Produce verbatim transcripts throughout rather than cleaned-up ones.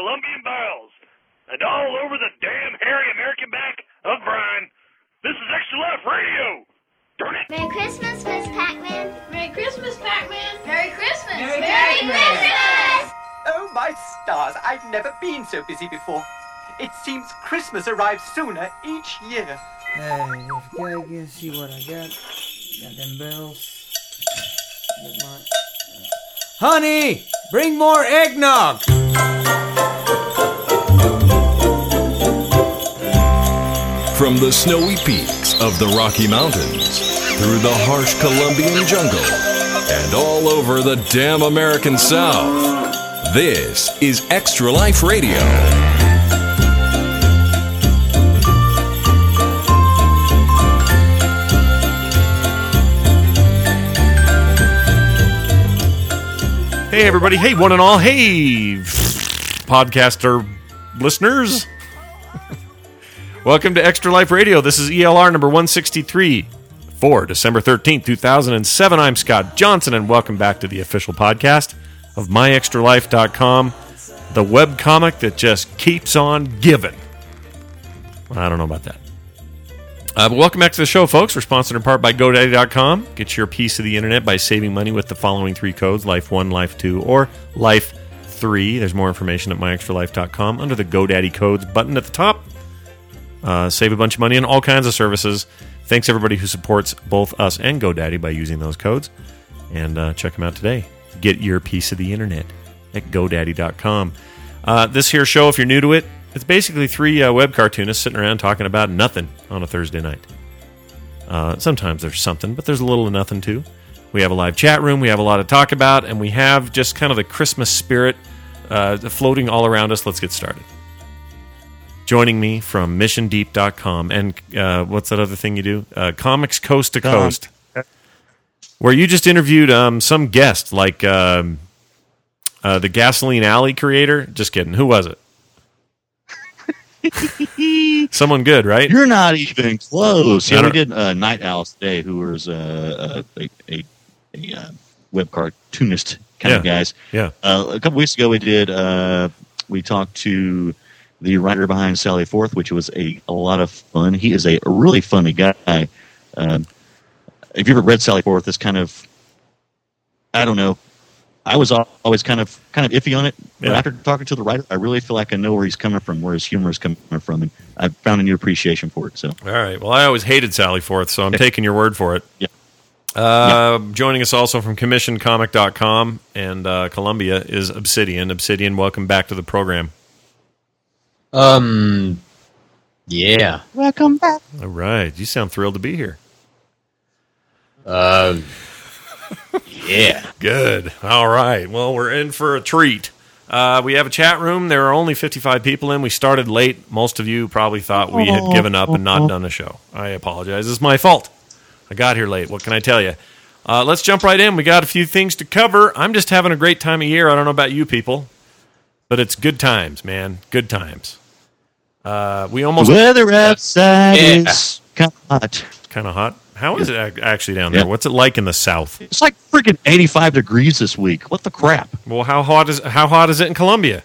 Colombian bowels, and all over the damn hairy American back of Brian. This is Extra Life Radio. Darn it. Merry Christmas, Miss Pac-Man. Merry Christmas, Pac-Man. Merry Christmas. Merry, Merry Christmas. Christmas. Oh, my stars, I've never been so busy before. It seems Christmas arrives sooner each year. Hey, let's go again, see what I got. Got them bells. Get my... Honey, bring more eggnog! From the snowy peaks of the Rocky Mountains, through the harsh Colombian jungle, and all over the damn American South, this is Extra Life Radio. Hey, everybody. Hey, one and all. Hey, podcaster listeners. Welcome to Extra Life Radio. This is E L R number one sixty-three for December thirteenth, two thousand seven. I'm Scott Johnson, and welcome back to the official podcast of my extra life dot com, the webcomic that just keeps on giving. I don't know about that. Uh, but welcome back to the show, folks. We're sponsored in part by GoDaddy dot com. Get your piece of the internet by saving money with the following three codes, Life one, Life two, or Life three. There's more information at my extra life dot com under the GoDaddy codes button at the top. Uh, save a bunch of money on all kinds of services. Thanks, everybody who supports both us and GoDaddy by using those codes. And uh, check them out today. Get your piece of the internet at GoDaddy dot com. Uh, this here show, if you're new to it, it's basically three uh, web cartoonists sitting around talking about nothing on a Thursday night. Uh, sometimes there's something, but there's a little of nothing too. We have a live chat room, we have a lot to talk about, and we have just kind of the Christmas spirit uh, floating all around us. Let's get started. Joining me from mission deep dot com and uh, what's that other thing you do? Uh, Comics Coast to Coast, where you just interviewed um, some guest, like um, uh, the Gasoline Alley creator. Just kidding. Who was it? Someone good, right? You're not even close. Yeah, we did uh, Night Owls today, who was uh, a, a, a, a web cartoonist kind yeah. of guys. Yeah. Uh, a couple weeks ago, we did. Uh, we talked to the writer behind Sally Forth, which was a, a lot of fun. He is a really funny guy. Um, if you ever read Sally Forth, it's kind of, I don't know. I was always kind of kind of iffy on it, but yeah. after talking to the writer, I really feel like I know where he's coming from, where his humor is coming from, and I've found a new appreciation for it. So, all right. Well, I always hated Sally Forth, so I'm taking your word for it. Yeah. Uh, yeah. Joining us also from commission comic dot com and uh, Columbia is Obsidian. Obsidian, welcome back to the program. Um, yeah. Welcome back. All right. You sound thrilled to be here. Um. Yeah. Good. All right. Well, we're in for a treat. Uh, we have a chat room. There are only fifty-five people in. We started late. Most of you probably thought we had given up and not done a show. I apologize. It's my fault. I got here late. What can I tell you? Uh, let's jump right in. We got a few things to cover. I'm just having a great time of year. I don't know about you people, but it's good times, man. Good times. Uh, we almost weather outside yeah. is kind of hot. Kind of hot. How is it actually down there? Yeah. What's it like in the south? It's like freaking eighty-five degrees this week. What the crap? Well, how hot is how hot is it in Columbia?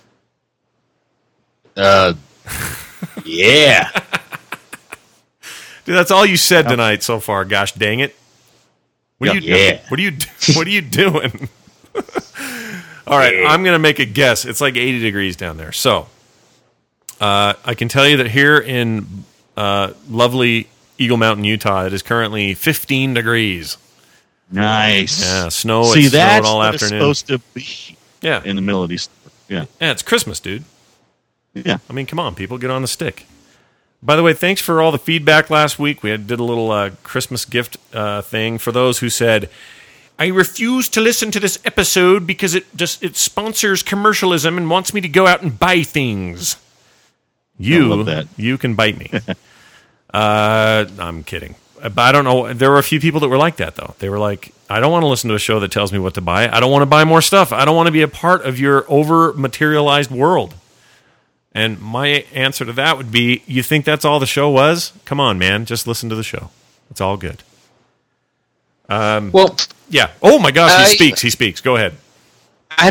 Uh, yeah. Dude, that's all you said tonight so far. Gosh dang it! What are you? Yeah. What are you? What are you doing? All right, I'm gonna make a guess. It's like eighty degrees down there. So, uh, I can tell you that here in uh, lovely Eagle Mountain, Utah, it is currently fifteen degrees. Nice. Yeah, snow. See, it's that's all what it's afternoon. supposed to be. Yeah, in the middle of these. Yeah. Yeah, it's Christmas, dude. Yeah. I mean, come on, people, get on the stick. By the way, thanks for all the feedback last week. We had, did a little uh, Christmas gift uh, thing for those who said, I refuse to listen to this episode because it just it sponsors commercialism and wants me to go out and buy things. You, I love that. You can bite me. uh, I'm kidding. But I don't know. There were a few people that were like that, though. They were like, I don't want to listen to a show that tells me what to buy. I don't want to buy more stuff. I don't want to be a part of your over-materialized world. And my answer to that would be, you think that's all the show was? Come on, man. Just listen to the show. It's all good. Um, well, yeah. Oh, my gosh, he I, speaks. He speaks. Go ahead. I don't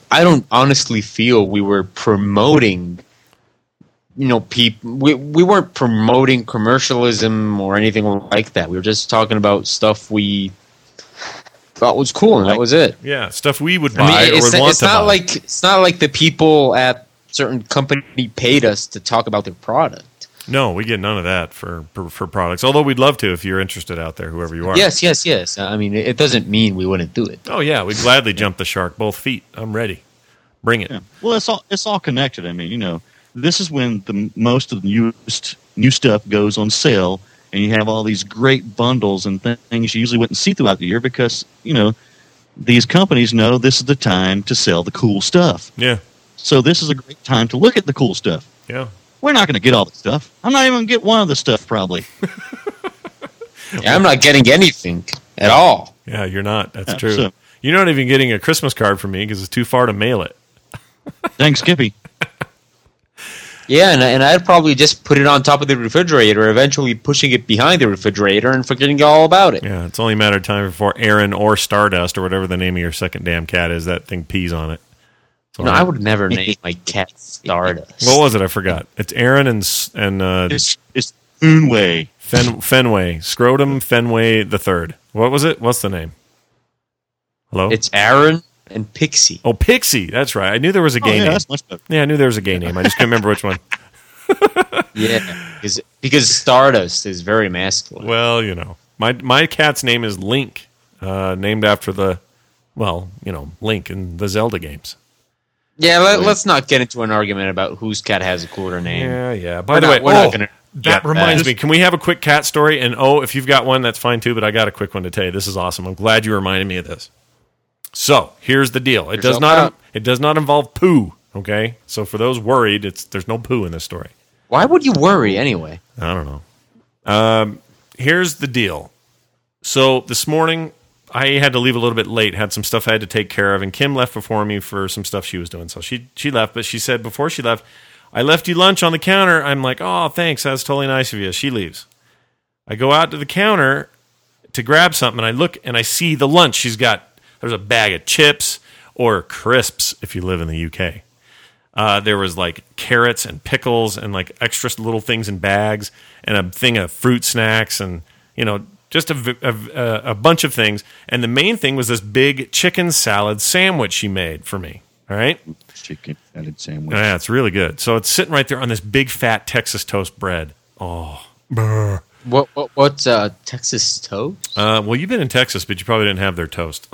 I don't honestly feel we were promoting, you know, people. We we weren't promoting commercialism or anything like that. We were just talking about stuff we thought was cool, and that was it. Yeah, stuff we would buy I mean, or it's, would want it's to not buy. like it's not like the people at certain company paid us to talk about their product. No, we get none of that for, for for products. Although we'd love to if you're interested out there, whoever you are. Yes, yes, yes. I mean, it doesn't mean we wouldn't do it. Oh yeah, we'd gladly jump the shark both feet. I'm ready. Bring it. Yeah. Well, it's all it's all connected. I mean, you know, this is when the most of the newest new stuff goes on sale, and you have all these great bundles and th- things you usually wouldn't see throughout the year because you know these companies know this is the time to sell the cool stuff. Yeah. So this is a great time to look at the cool stuff. Yeah. We're not going to get all the stuff. I'm not even going to get one of the stuff probably. Yeah, I'm not getting anything at all. Yeah, you're not. That's Yeah, true. so- You're not even getting a Christmas card from me because it's too far to mail it. Thanks, Skippy. Yeah, and, and I'd probably just put it on top of the refrigerator, eventually pushing it behind the refrigerator and forgetting all about it. Yeah, it's only a matter of time before Aaron or Stardust or whatever the name of your second damn cat is, that thing pees on it. So No, I would never name my cat Stardust. What was it? I forgot. It's Aaron and S- and uh, It's it's Moonway. Fen- Fenway, Scrotum Fenway the third. What was it? What's the name? Hello. It's Aaron and Pixie. oh, Pixie. That's right. I knew there was a Oh, gay yeah, name. that's much better. Yeah, I knew there was a gay name. I just couldn't remember which one. Yeah, because because Stardust is very masculine. Well, you know, my my cat's name is Link, uh, named after the, well, you know, Link in the Zelda games. Yeah, let, let's not get into an argument about whose cat has a cooler name. Yeah, yeah. By We're the not- way, we're not oh, gonna that get reminds that. me. Can we have a quick cat story? And oh, if you've got one, that's fine too. But I got a quick one to tell you. This is awesome. I'm glad you reminded me of this. So here's the deal. It does Yourself not. out. It does not involve poo. Okay. So for those worried, it's there's no poo in this story. Why would you worry anyway? I don't know. Um, here's the deal. So this morning, I had to leave a little bit late. Had some stuff I had to take care of, and Kim left before me for some stuff she was doing. So she she left, but she said before she left, I left you lunch on the counter. I'm like, oh, thanks. That's totally nice of you. She leaves. I go out to the counter to grab something, and I look and I see the lunch she's got. There's a bag of chips or crisps if you live in the U K. Uh, there was like carrots and pickles and like extra little things in bags and a thing of fruit snacks and, you know, just a, a, a bunch of things. And the main thing was this big chicken salad sandwich she made for me. All right. Chicken salad sandwich. Yeah, it's really good. So it's sitting right there on this big fat Texas toast bread. Oh, brr. What what what's uh, Texas toast? Uh, well, you've been in Texas, but you probably didn't have their toast.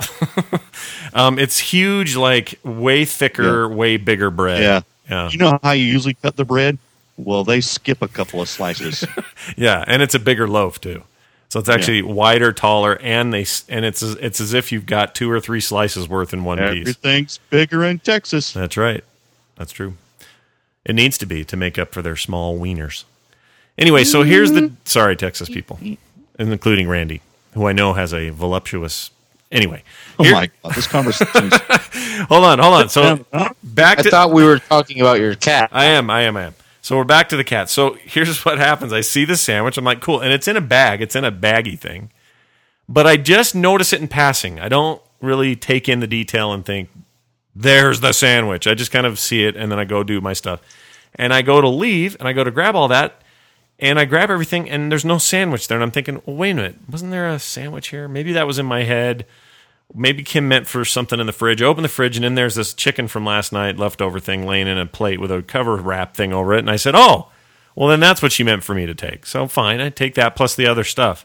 um, it's huge, like way thicker, Yeah. way bigger bread. Yeah. Yeah. You know how you usually cut the bread? Well, they skip a couple of slices. Yeah, and it's a bigger loaf too. So it's actually wider, taller, and they s- and it's as, it's as if you've got two or three slices worth in one piece. Everything's bigger in Texas. That's right. That's true. It needs to be to make up for their small wieners. Anyway, so here's the sorry, Texas people, including Randy, who I know has a voluptuous. Anyway, Oh here- my God, this conversation. hold on, hold on. So back I to thought we were talking about your cat. I am, I am, I am. So we're back to the cat. So here's what happens. I see the sandwich. I'm like, cool. And it's in a bag. It's in a baggy thing. But I just notice it in passing. I don't really take in the detail and think, there's the sandwich. I just kind of see it, and then I go do my stuff. And I go to leave, and I go to grab all that, and I grab everything, and there's no sandwich there. And I'm thinking, well, wait a minute. Wasn't there a sandwich here? Maybe that was in my head. Maybe Kim meant for something in the fridge. I open the fridge, and in there's this chicken from last night, leftover thing, laying in a plate with a cover wrap thing over it. And I said, oh, well, then that's what she meant for me to take. So fine, I take that plus the other stuff.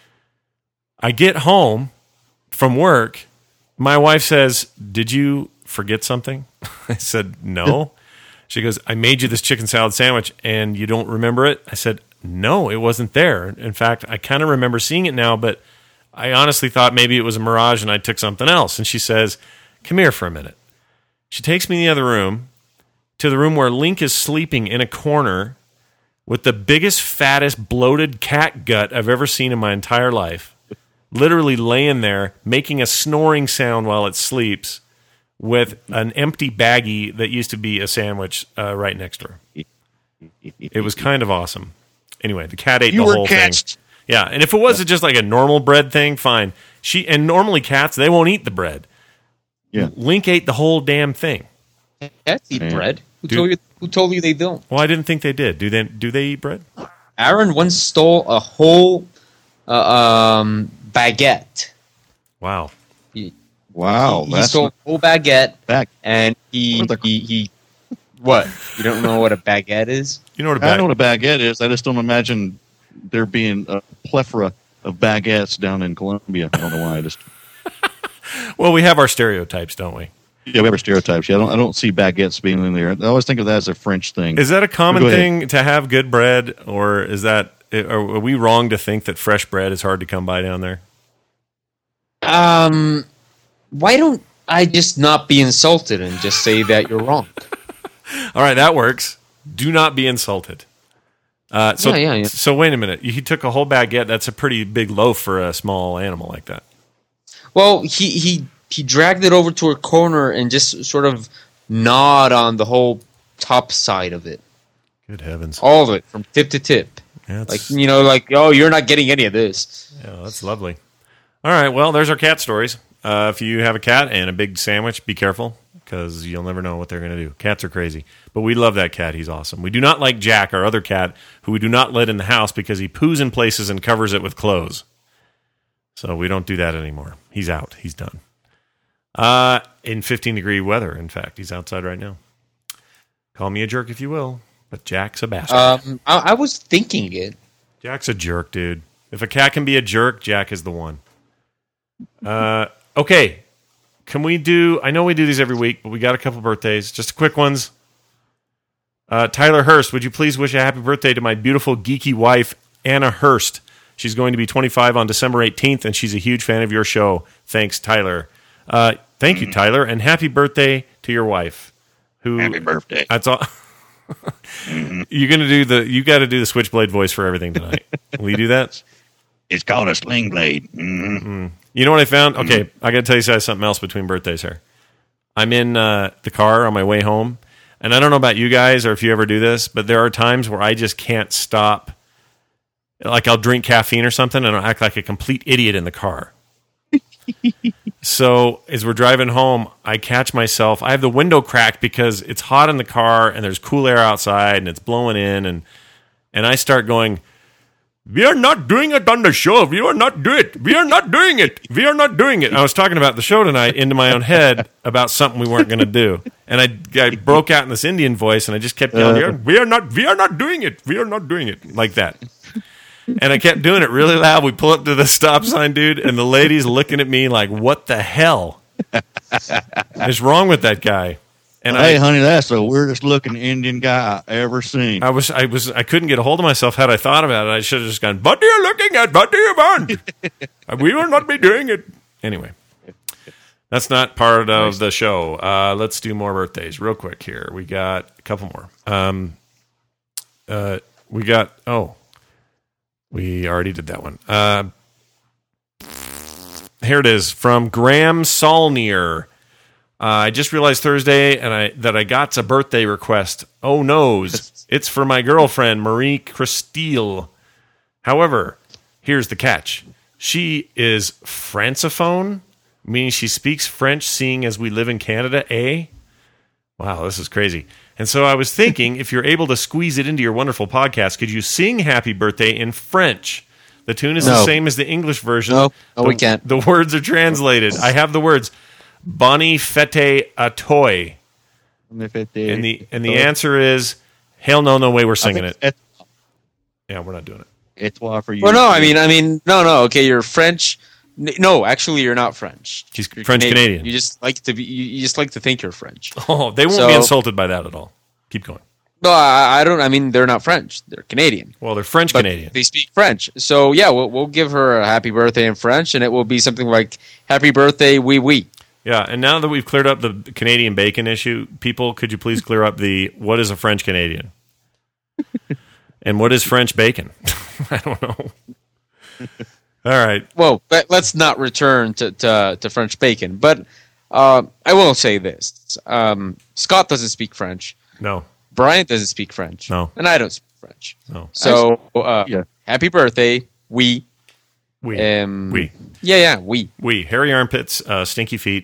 I get home from work. My wife says, did you forget something? I said, no. She goes, I made you this chicken salad sandwich, and you don't remember it? I said, no, it wasn't there. In fact, I kind of remember seeing it now, but I honestly thought maybe it was a mirage and I took something else. And she says, come here for a minute. She takes me in the other room, to the room where Link is sleeping in a corner with the biggest, fattest, bloated cat gut I've ever seen in my entire life. Literally laying there, making a snoring sound while it sleeps with an empty baggie that used to be a sandwich uh, right next to her. It was kind of awesome. Anyway, the cat ate You the were whole catched. thing. Yeah, and if it was just like a normal bread thing, fine. She and normally cats, they won't eat the bread. Yeah. Link ate the whole damn thing. Cats eat Man. bread. Who Dude. told you? Who told you they don't? Well, I didn't think they did. Do they? Do they eat bread? Aaron once stole a whole uh, um, baguette. Wow. He, Wow, he, he that's stole a whole baguette, back. and he What the- he, he what? You don't know what a baguette is? You know what a I bag? know what a baguette is. I just don't imagine there being a plethora of baguettes down in Colombia. I don't know why. I just Well, we have our stereotypes, don't we? yeah, we have our stereotypes. Yeah, I don't. I don't see baguettes being in there. I always think of that as a French thing. Is that a common Go ahead. thing to have good bread, or is that are we wrong to think that fresh bread is hard to come by down there? Um, why don't I just not be insulted and just say that you're wrong? All right, that works. Do not be insulted. Uh, so, Yeah, yeah, yeah. so wait a minute. He took a whole baguette. That's a pretty big loaf for a small animal like that. Well, he he he dragged it over to a corner and just sort of gnawed on the whole top side of it, Good heavens! all of it from tip to tip. That's, Like, you know, like, oh, you're not getting any of this. yeah, that's lovely. All right, well, there's our cat stories. Uh, if you have a cat and a big sandwich, be careful because you'll never know what they're going to do. Cats are crazy, but we love that cat. He's awesome. We do not like Jack, our other cat, who we do not let in the house because he poos in places and covers it with clothes. So we don't do that anymore. He's out. He's done. Uh, in fifteen degree weather, in fact. He's outside right now. Call me a jerk if you will, but Jack's a bastard. Um, I, I was thinking it. Jack's a jerk, dude. If a cat can be a jerk, Jack is the one. Uh, okay. Can we do... I know we do these every week, but we got a couple birthdays. Just quick ones. Uh, Tyler Hurst, would you please wish a happy birthday to my beautiful geeky wife, Anna Hurst? She's going to be twenty-five on December eighteenth, and she's a huge fan of your show. Thanks, Tyler. Uh, thank you, Tyler, and happy birthday to your wife. Who? Happy birthday. That's all. You're gonna do the. You got to do the switchblade voice for everything tonight. Will you do that? It's called a sling blade. Mm-hmm. You know what I found? Okay, I got to tell you guys something else between birthdays here. I'm in uh, the car on my way home, and I don't know about you guys or if you ever do this, but there are times where I just can't stop. Like I'll drink caffeine or something, and I'll act like a complete idiot in the car. So as we're driving home, I catch myself. I have the window cracked because it's hot in the car, and there's cool air outside, and it's blowing in, and and I start going, "We are not doing it on the show. We are not doing it. We are not doing it. We are not doing it." I was talking about the show tonight into my own head about something we weren't going to do, and I, I broke out in this Indian voice, and I just kept yelling, Uh. "We are not. We are not doing it. We are not doing it," like that. And I kept doing it really loud. We pull up to the stop sign, dude, and the lady's looking at me like, "What the hell is wrong with that guy?" And Hey, I, honey, that's the weirdest looking Indian guy I ever seen. I was, I was, I couldn't get a hold of myself. Had I thought about it, I should have just gone, "What are you looking at? What do you want? We will not be doing it." Anyway, that's not part of the show. Uh, let's do more birthdays real quick here. We got a couple more. Um, uh, we got, oh, we already did that one. Uh, here it is from Graham Saulnier. Uh, I just realized Thursday and I that I got a birthday request. Oh, noes. It's for my girlfriend, Marie Christille. However, here's the catch. She is Francophone, meaning she speaks French, seeing as we live in Canada, eh? Wow, this is crazy. And so I was thinking, if you're able to squeeze it into your wonderful podcast, could you sing Happy Birthday in French? The tune is the No. same as the English version. No, no, the, we can't. The words are translated. I have the words. Bonnie fete a toy. And the and the answer is hell no, no way we're singing it. It's, Yeah, we're not doing it. it's why for you. Well, no, I mean, I mean, no, no. Okay, you're French. N- No, actually, you're not French. She's You're French Canadian. You just like to be. You you just like to think you're French. Oh, they won't So- be insulted by that at all. Keep going. No, I, I don't. I mean, they're not French. They're Canadian. Well, they're French But Canadian. they speak French. So yeah, we'll we'll give her a happy birthday in French, and it will be something like "Happy birthday, oui oui." Yeah, and now that we've cleared up the Canadian bacon issue, people, could you please clear up the what is a French Canadian? And what is French bacon? I don't know. All right. Well, but let's not return to to, to French bacon. But uh, I will say this: um, Scott doesn't speak French. No. Brian doesn't speak French. No. And I don't speak French. No. So uh, Yeah. happy birthday, oui. We. Um, we. Yeah, yeah, oui. We. Hairy armpits, uh, stinky feet, we.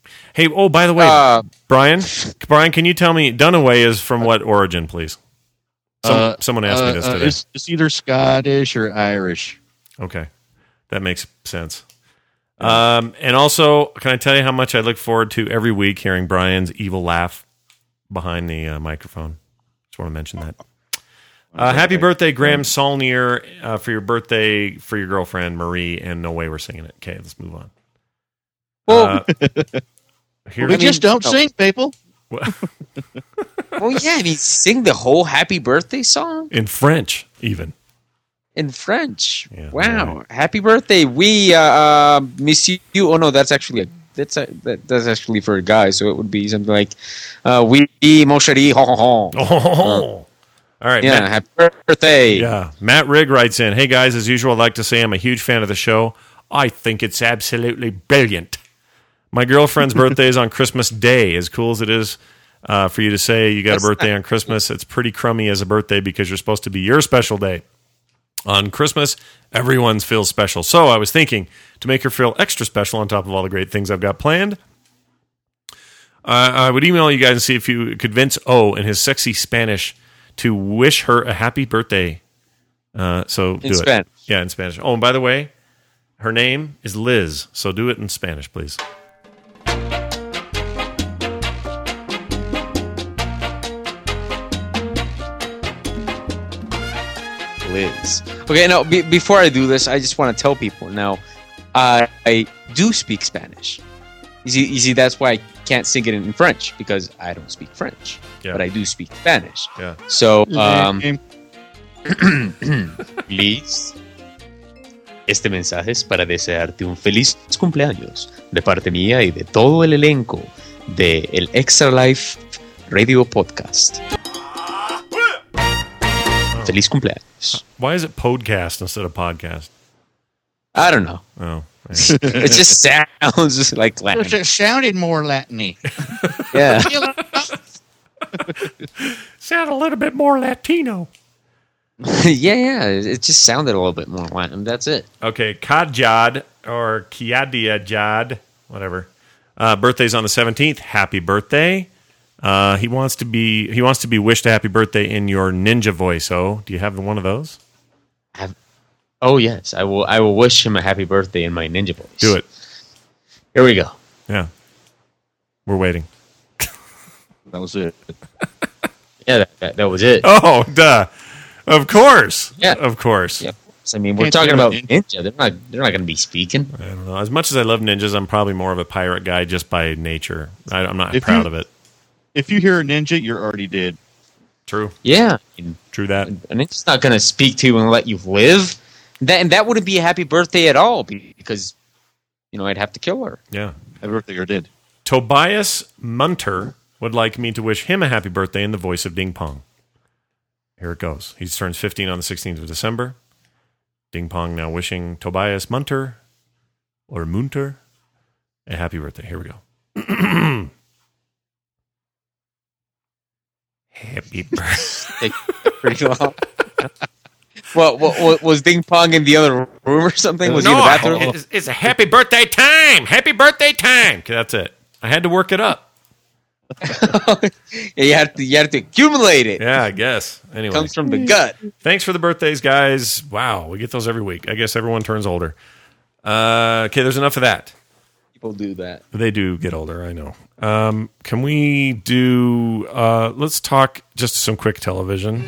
Hey, oh, by the way, Uh, Brian, Brian, can you tell me Dunaway is from what origin, please? Some, Uh, someone asked me uh, this uh, today. it's, it's either Scottish or Irish. Okay, that makes sense. Um, and also, can I tell you how much I look forward to every week hearing Brian's evil laugh behind the uh, microphone? Just want to mention that. Uh, happy birthday, Graham Saulnier, uh, for your birthday for your girlfriend Marie. And no way we're singing it. Okay, let's move on. Well, Uh, here, We just don't no. sing, people. well, yeah. I mean, sing the whole happy birthday song in French, even. in French. Yeah, wow! right. Happy birthday, we uh, uh, miss you. Oh no, that's actually a, that's a, that, that's actually for a guy. So it would be something like, uh, "We, mon chéri, ho ho ho." Oh, all right. Yeah, Matt, happy birthday. yeah. Matt Rigg writes in, "Hey guys, as usual, I'd like to say I'm a huge fan of the show. I think it's absolutely brilliant. My girlfriend's birthday is on Christmas Day. As cool as it is uh, for you to say you got That's a birthday not- on Christmas, it's pretty crummy as a birthday because you're supposed to be your special day. On Christmas, everyone's feels special. So I was thinking to make her feel extra special on top of all the great things I've got planned, uh, I would email you guys and see if you could convince O in his sexy Spanish to wish her a happy birthday. Uh, so do In it. Spanish. Yeah, in Spanish. Oh, and by the way, her name is Liz. So do it in Spanish, please. Liz. Okay, now be, before I do this, I just want to tell people now. I, I do speak Spanish. You see, you see, that's why I can't sing it in French because I don't speak French, Yeah. but I do speak Spanish. Yeah. So, um, Name- Liz, este mensaje es para desearte un feliz cumpleaños de parte mía y de todo el elenco de el Extra Life Radio Podcast. Feliz cumpleaños. Why is it podcast instead of podcast? I don't know. Oh, It just sounds just like Latin. It sounded more Latin-y. Yeah. sound a little bit more Latino. yeah, yeah. It just sounded a little bit more Latin. That's it. Okay, Kajad or Kiadia Jad, whatever. Uh, birthday's on the seventeenth. Happy birthday. Uh, he wants to be he wants to be wished a happy birthday in your ninja voice. Oh, do you have one of those? Have, oh yes, I will. I will wish him a happy birthday in my ninja voice. Do it. Here we go. Yeah. We're waiting. That was it. Yeah, that, that, that was it. Oh, duh. Of course. Yeah. Of course. Yeah. I mean, we're Can't talking say about ninja. ninja. They're not. They're not going to be speaking. I don't know. As much as I love ninjas, I'm probably more of a pirate guy just by nature. I, I'm not If proud you- of it. If you hear a ninja, you're already dead. True. Yeah. I mean, True that. a ninja's not going to speak to you and let you live. That and that wouldn't be a happy birthday at all because, you know, I'd have to kill her. Yeah. Happy birthday, you're dead. Tobias Munter would like me to wish him a happy birthday in the voice of Ding Pong. Here it goes. He turns fifteen on the sixteenth of December. Ding Pong now wishing Tobias Munter or Munter a happy birthday. Here we go. Happy birthday. Pretty long. Well, what, what, was Ding Pong in the other room or something? Was he in the bathroom? it's, it's a happy birthday time. Happy birthday time. Okay, that's it. I had to work it up. Yeah, you have to you have to accumulate it. Yeah, I guess. Anyway. It comes from the gut. Thanks for the birthdays, guys. Wow, we get those every week. I guess everyone turns older. Uh, okay, there's enough of that. People do that. They do get older, I know. Um, can we do, uh, let's talk just some quick television.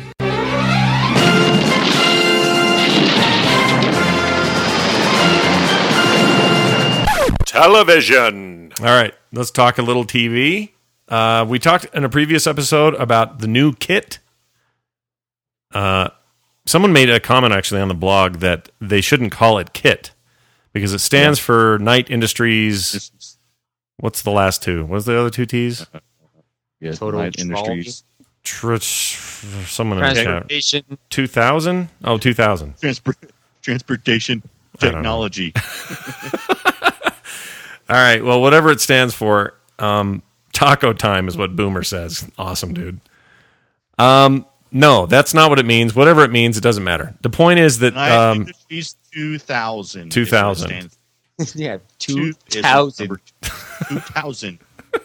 Television. All right, let's talk a little T V. Uh, we talked in a previous episode about the new Kit. Uh, someone made a comment actually on the blog that they shouldn't call it Kit because it stands for Night Industries. What's the last two? What's the other two T's? Yes, Total Light Industries. Tr- someone in the chat. Transportation. two thousand? Oh, two thousand. Transport, transportation I don't know. technology. All right. Well, whatever it stands for, um, taco time is what Boomer says. Awesome, dude. Um, no, that's not what it means. Whatever it means, it doesn't matter. The point is that Night um, Industries two thousand. two thousand. Stands, yeah, Two two is thousand. number two thousand.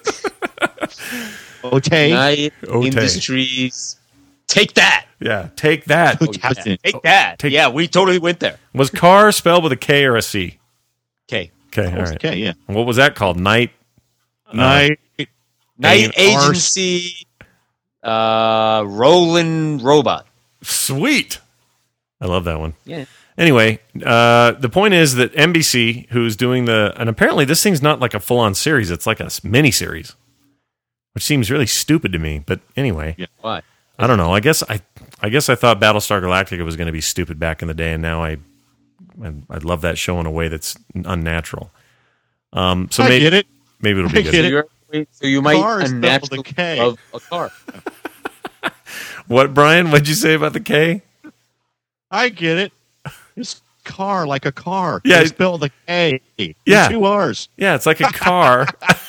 Okay. Night Ote. Industries. Take that. Yeah, take that. two thousand. Take that. Take- yeah, we totally went there. Was car spelled with a K or a C? Okay. Okay, all right. Okay, yeah. What was that called? Night. Night. Night A R- Agency. Uh, Roland Robot. Sweet. I love that one. Yeah. Anyway, uh, the point is that N B C, who's doing the, and apparently this thing's not like a full-on series; it's like a mini series, which seems really stupid to me. But anyway, Yeah. Why? I don't know. I guess I, I guess I thought Battlestar Galactica was going to be stupid back in the day, and now I, I, I love that show in a way that's unnatural. Um, so I maybe get it. maybe it'll I be get good. So, it. you're, so you might Car is spelled with a unnaturally K. love a car. What, Brian? What'd you say about the K? I get it. It's car like a car. Yeah. It's spelled with a K. Yeah. Two R's. Yeah, it's like a car.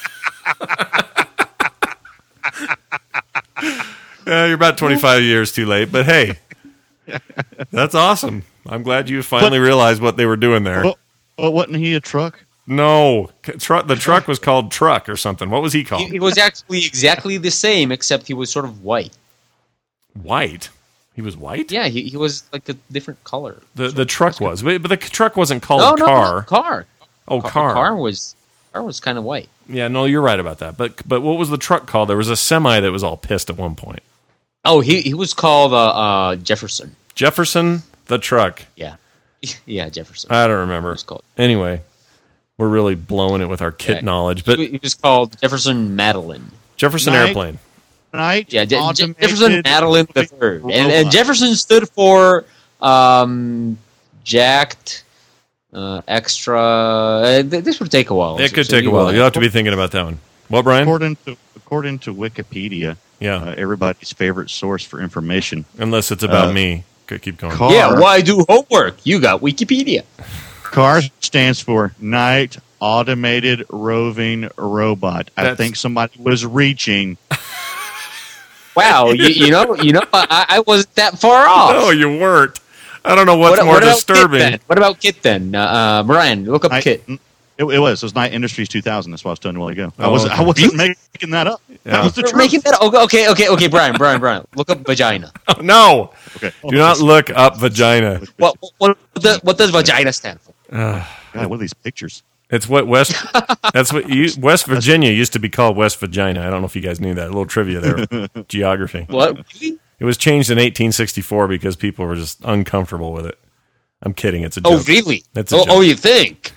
Yeah, you're about twenty-five years too late, but hey, that's awesome. I'm glad you finally But- realized what they were doing there. Well, well, wasn't he a truck? No, tr- the truck was called Truck or something. What was he He, called? he was actually exactly the same, except he was sort of white. White. He was white? Yeah, he, he was like a different color. The the truck was, but but the truck wasn't called No, no, car. no, car. Oh, Car. car. Car was car was kind of white. Yeah, no, you're right about that. But but what was the truck called? There was a semi that was all pissed at one point. Oh, he he was called uh, uh, Jefferson. Jefferson the truck. Yeah, yeah, Jefferson. I don't remember. He was called. Anyway, we're really blowing it with our kit Yeah. knowledge. But he was called Jefferson Madeline. Jefferson Night. Airplane. Night. Yeah, Je- Je- automated Jefferson Madeline the third, and, and robot. Jefferson stood for um, jacked, uh, extra. Uh, th- this would take a while. It So- could so take a you, while. uh, You'll have to be thinking about that one. What, Brian? According to according to Wikipedia, Yeah, uh, everybody's favorite source for information. unless it's about uh, me. Could keep going. Car, Yeah, why do homework? You got Wikipedia. car stands for Night Automated Roving Robot. I That's- think somebody was reaching. Wow, you, you know, you know, I, I wasn't that far off. No, you weren't. I don't know what's what, more what about disturbing. Kit then? What about Kit then? Uh, uh, Brian, look up Night- Kit. It, it was. It was Night Industries two thousand. That's what I was telling you a while ago. I Oh, wasn't. okay. I wasn't making that up. Yeah. That was the We're truth. making that okay, okay, okay, Brian, Brian, Brian. Look up vagina. Oh, no, Okay. do not look up vagina. What what the, what does vagina stand for? Uh, God, what are these pictures? it's what West. That's what you, West Virginia used to be called West Vagina. I don't know if you guys knew that. A little trivia there. Geography. What? Really? It was changed in eighteen sixty-four because people were just uncomfortable with it. I'm kidding. It's a joke. Oh, really? That's a oh, joke. oh, you think?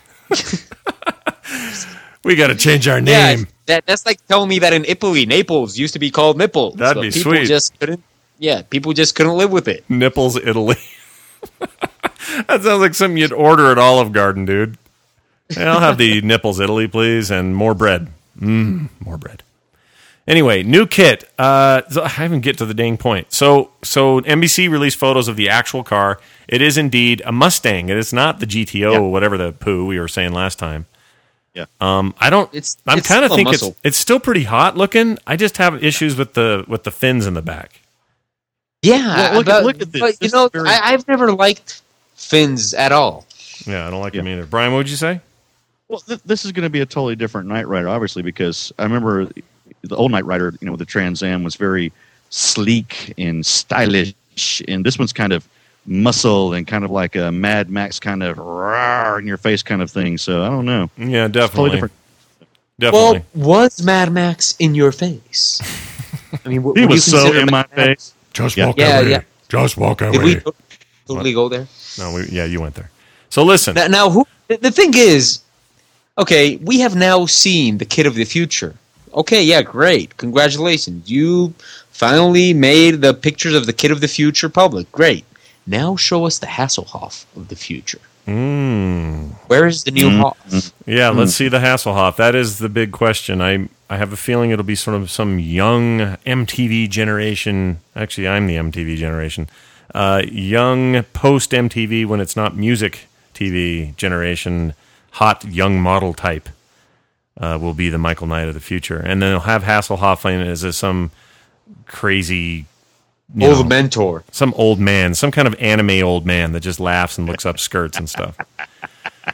We got to change our Yeah, name. that, that's like telling me that in Italy, Naples used to be called Nipple. That'd be people sweet. Just couldn't. Yeah, people just couldn't live with it. Nipples, Italy. That sounds like something you'd order at Olive Garden, dude. Hey, I'll have the Nipples, Italy, please, and more bread. Mmm, more bread. Anyway, new kit. Uh, so I haven't get to the dang point. So, so N B C released photos of the actual car. It is indeed a Mustang. It is not the G T O, Yeah. whatever the poo we were saying last time. Yeah. Um, I don't. It's- I'm it's kind of still a think it's muscle. it's still pretty hot looking. I just have issues with the with the fins in the back. Yeah, Well, look at- but, look at this. but you This know, is very- I, I've never liked fins at all. Yeah, I don't like Yeah. them either. Brian, what would you say? Well, th- this is going to be a totally different Knight Rider, obviously, because I remember the old Knight Rider, you know, with the Trans Am was very sleek and stylish, and this one's kind of muscle and kind of like a Mad Max kind of roar in your face kind of thing. So I don't know. Yeah, Totally definitely. different. Definitely. Well, was Mad Max in your face? I mean, what, He what do was you so consider in my Mad Max? face. Just Yeah. walk Yeah, away. yeah. Just walk Did away. we to- totally go there? No, we, yeah, you went there. So listen. Now, now who? The the thing is, okay, we have now seen the Kid of the Future. Okay, yeah, great. Congratulations. You finally made the pictures of the Kid of the Future public. Great. Now show us the Hasselhoff of the future. Mm. Where is the new Mm. Hoff? Yeah, let's see the Hasselhoff. That is the big question. I I have a feeling it'll be sort of some young M T V generation. Actually, I'm the M T V generation. Uh, young post M T V when it's not music T V generation, hot young model type uh, will be the Michael Knight of the future, and then they'll have Hasselhoff in as a, some crazy. you Old know, mentor. some old man, some kind of anime old man that just laughs and looks up skirts and stuff.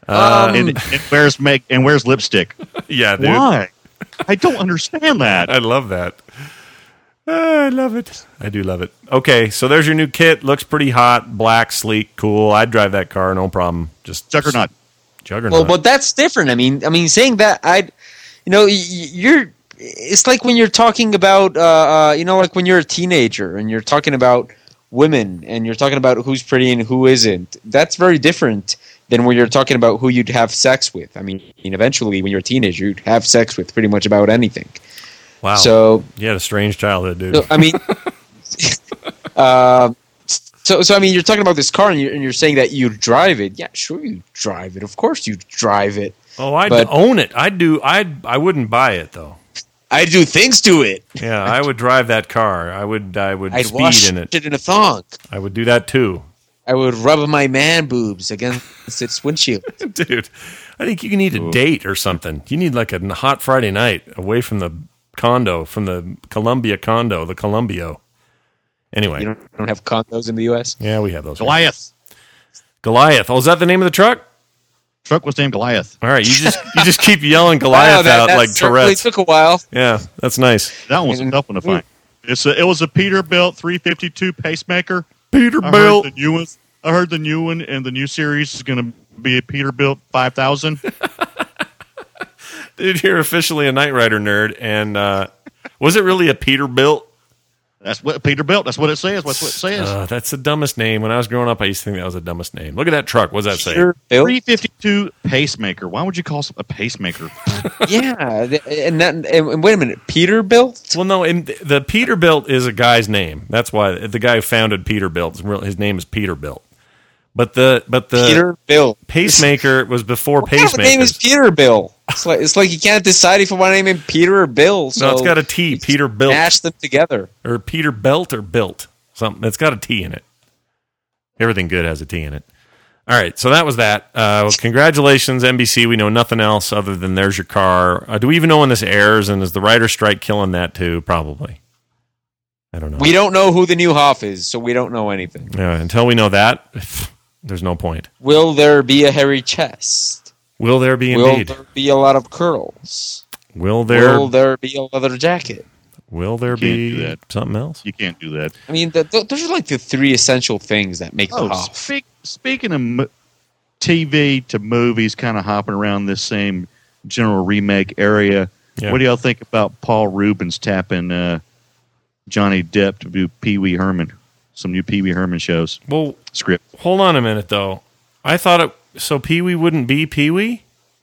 Uh, and, and where's make and where's lipstick? yeah, dude. Why? I don't understand that. I love that. Ah, I love it. I do love it. Okay, so there's your new kit. Looks pretty hot, black, sleek, cool. I'd drive that car, no problem. Just Juggernaut. Juggernaut. Well, but that's different. I mean, I mean, saying that, I, you know, y- you're. It's like when you're talking about, uh, uh, you know, like when you're a teenager and you're talking about women and you're talking about who's pretty and who isn't. That's very different than when you're talking about who you'd have sex with. I mean, eventually, when you're a teenager, you'd have sex with pretty much about anything. Wow. So you had a strange childhood, dude. So, I mean, uh, so so I mean, you're talking about this car, and you're, and you're saying that you drive it. Yeah, sure, you drive it. Of course, you drive it. oh, I'd but- own it. I'd do. I'd. I wouldn't buy it though. I do things to it. Yeah, I would drive that car. I would. I would I'd speed wash in it. it in a thong. I would do that too, I would rub my man boobs against its windshield. dude. I think you need a date or something. You need like a hot Friday night away from the condo, from the Columbia condo, the Columbio. Anyway, You don't, don't have condos in the U S? yeah, we have those. Goliath. Goliath. Oh, is that the name of the truck? Truck was named Goliath. All right, you just you just keep yelling Goliath Wow, that, out that like certainly Tourette's. took a while. Yeah, that's nice. That one was a tough one to find. It's a, it was a Peterbilt three fifty-two pacemaker. I heard Peterbilt. the new one. I heard the new one and the new series is going to be a Peterbilt five thousand. Dude, you're officially a Knight Rider nerd. And uh, was it really a Peterbilt? That's what Peterbilt. That's what it says. That's what it says. Uh, that's the dumbest name. When I was growing up, I used to think that was the dumbest name. Look at that truck. What does that say? Peterbilt? three fifty-two pacemaker. Why would you call it a pacemaker? Yeah, th- and that. And, and wait a minute, Peterbilt? Well, no, in, the Peterbilt is a guy's name. That's why the guy who founded Peterbilt, his name is Peterbilt. But the but the Peterbilt. pacemaker was before What kind of pacemakers. name is Peterbilt? It's like it's like you can't decide if you want to name him Peter or Bill. So No, it's got a T. Peterbilt. Mash them together. Or Peterbilt or built. Something. It's got a T in it. Everything good has a T in it. All right, so that was that. Uh, well, congratulations, N B C. We know nothing else other than there's your car. Uh, do we even know when this airs? And is the writer's strike killing that too? Probably. I don't know. We don't know who the new Hoff is, so we don't know anything. Yeah, until we know that, there's no point. Will there be a hairy chest? Will there be Will indeed? there be a lot of curls? Will there? Will there be a leather jacket? Will there You can't do be that. something else? You can't do that. I mean, th- th- those are like the three essential things that make the Oh, Hoff. speak, speaking of mo- T V to movies, kind of hopping around this same general remake area. Yeah. What do y'all think about Paul Rubens tapping uh, Johnny Depp to do Pee Wee Herman? Some new Pee Wee Herman shows Well, script. hold on a minute though. I thought it. So Pee Wee wouldn't be Pee Wee?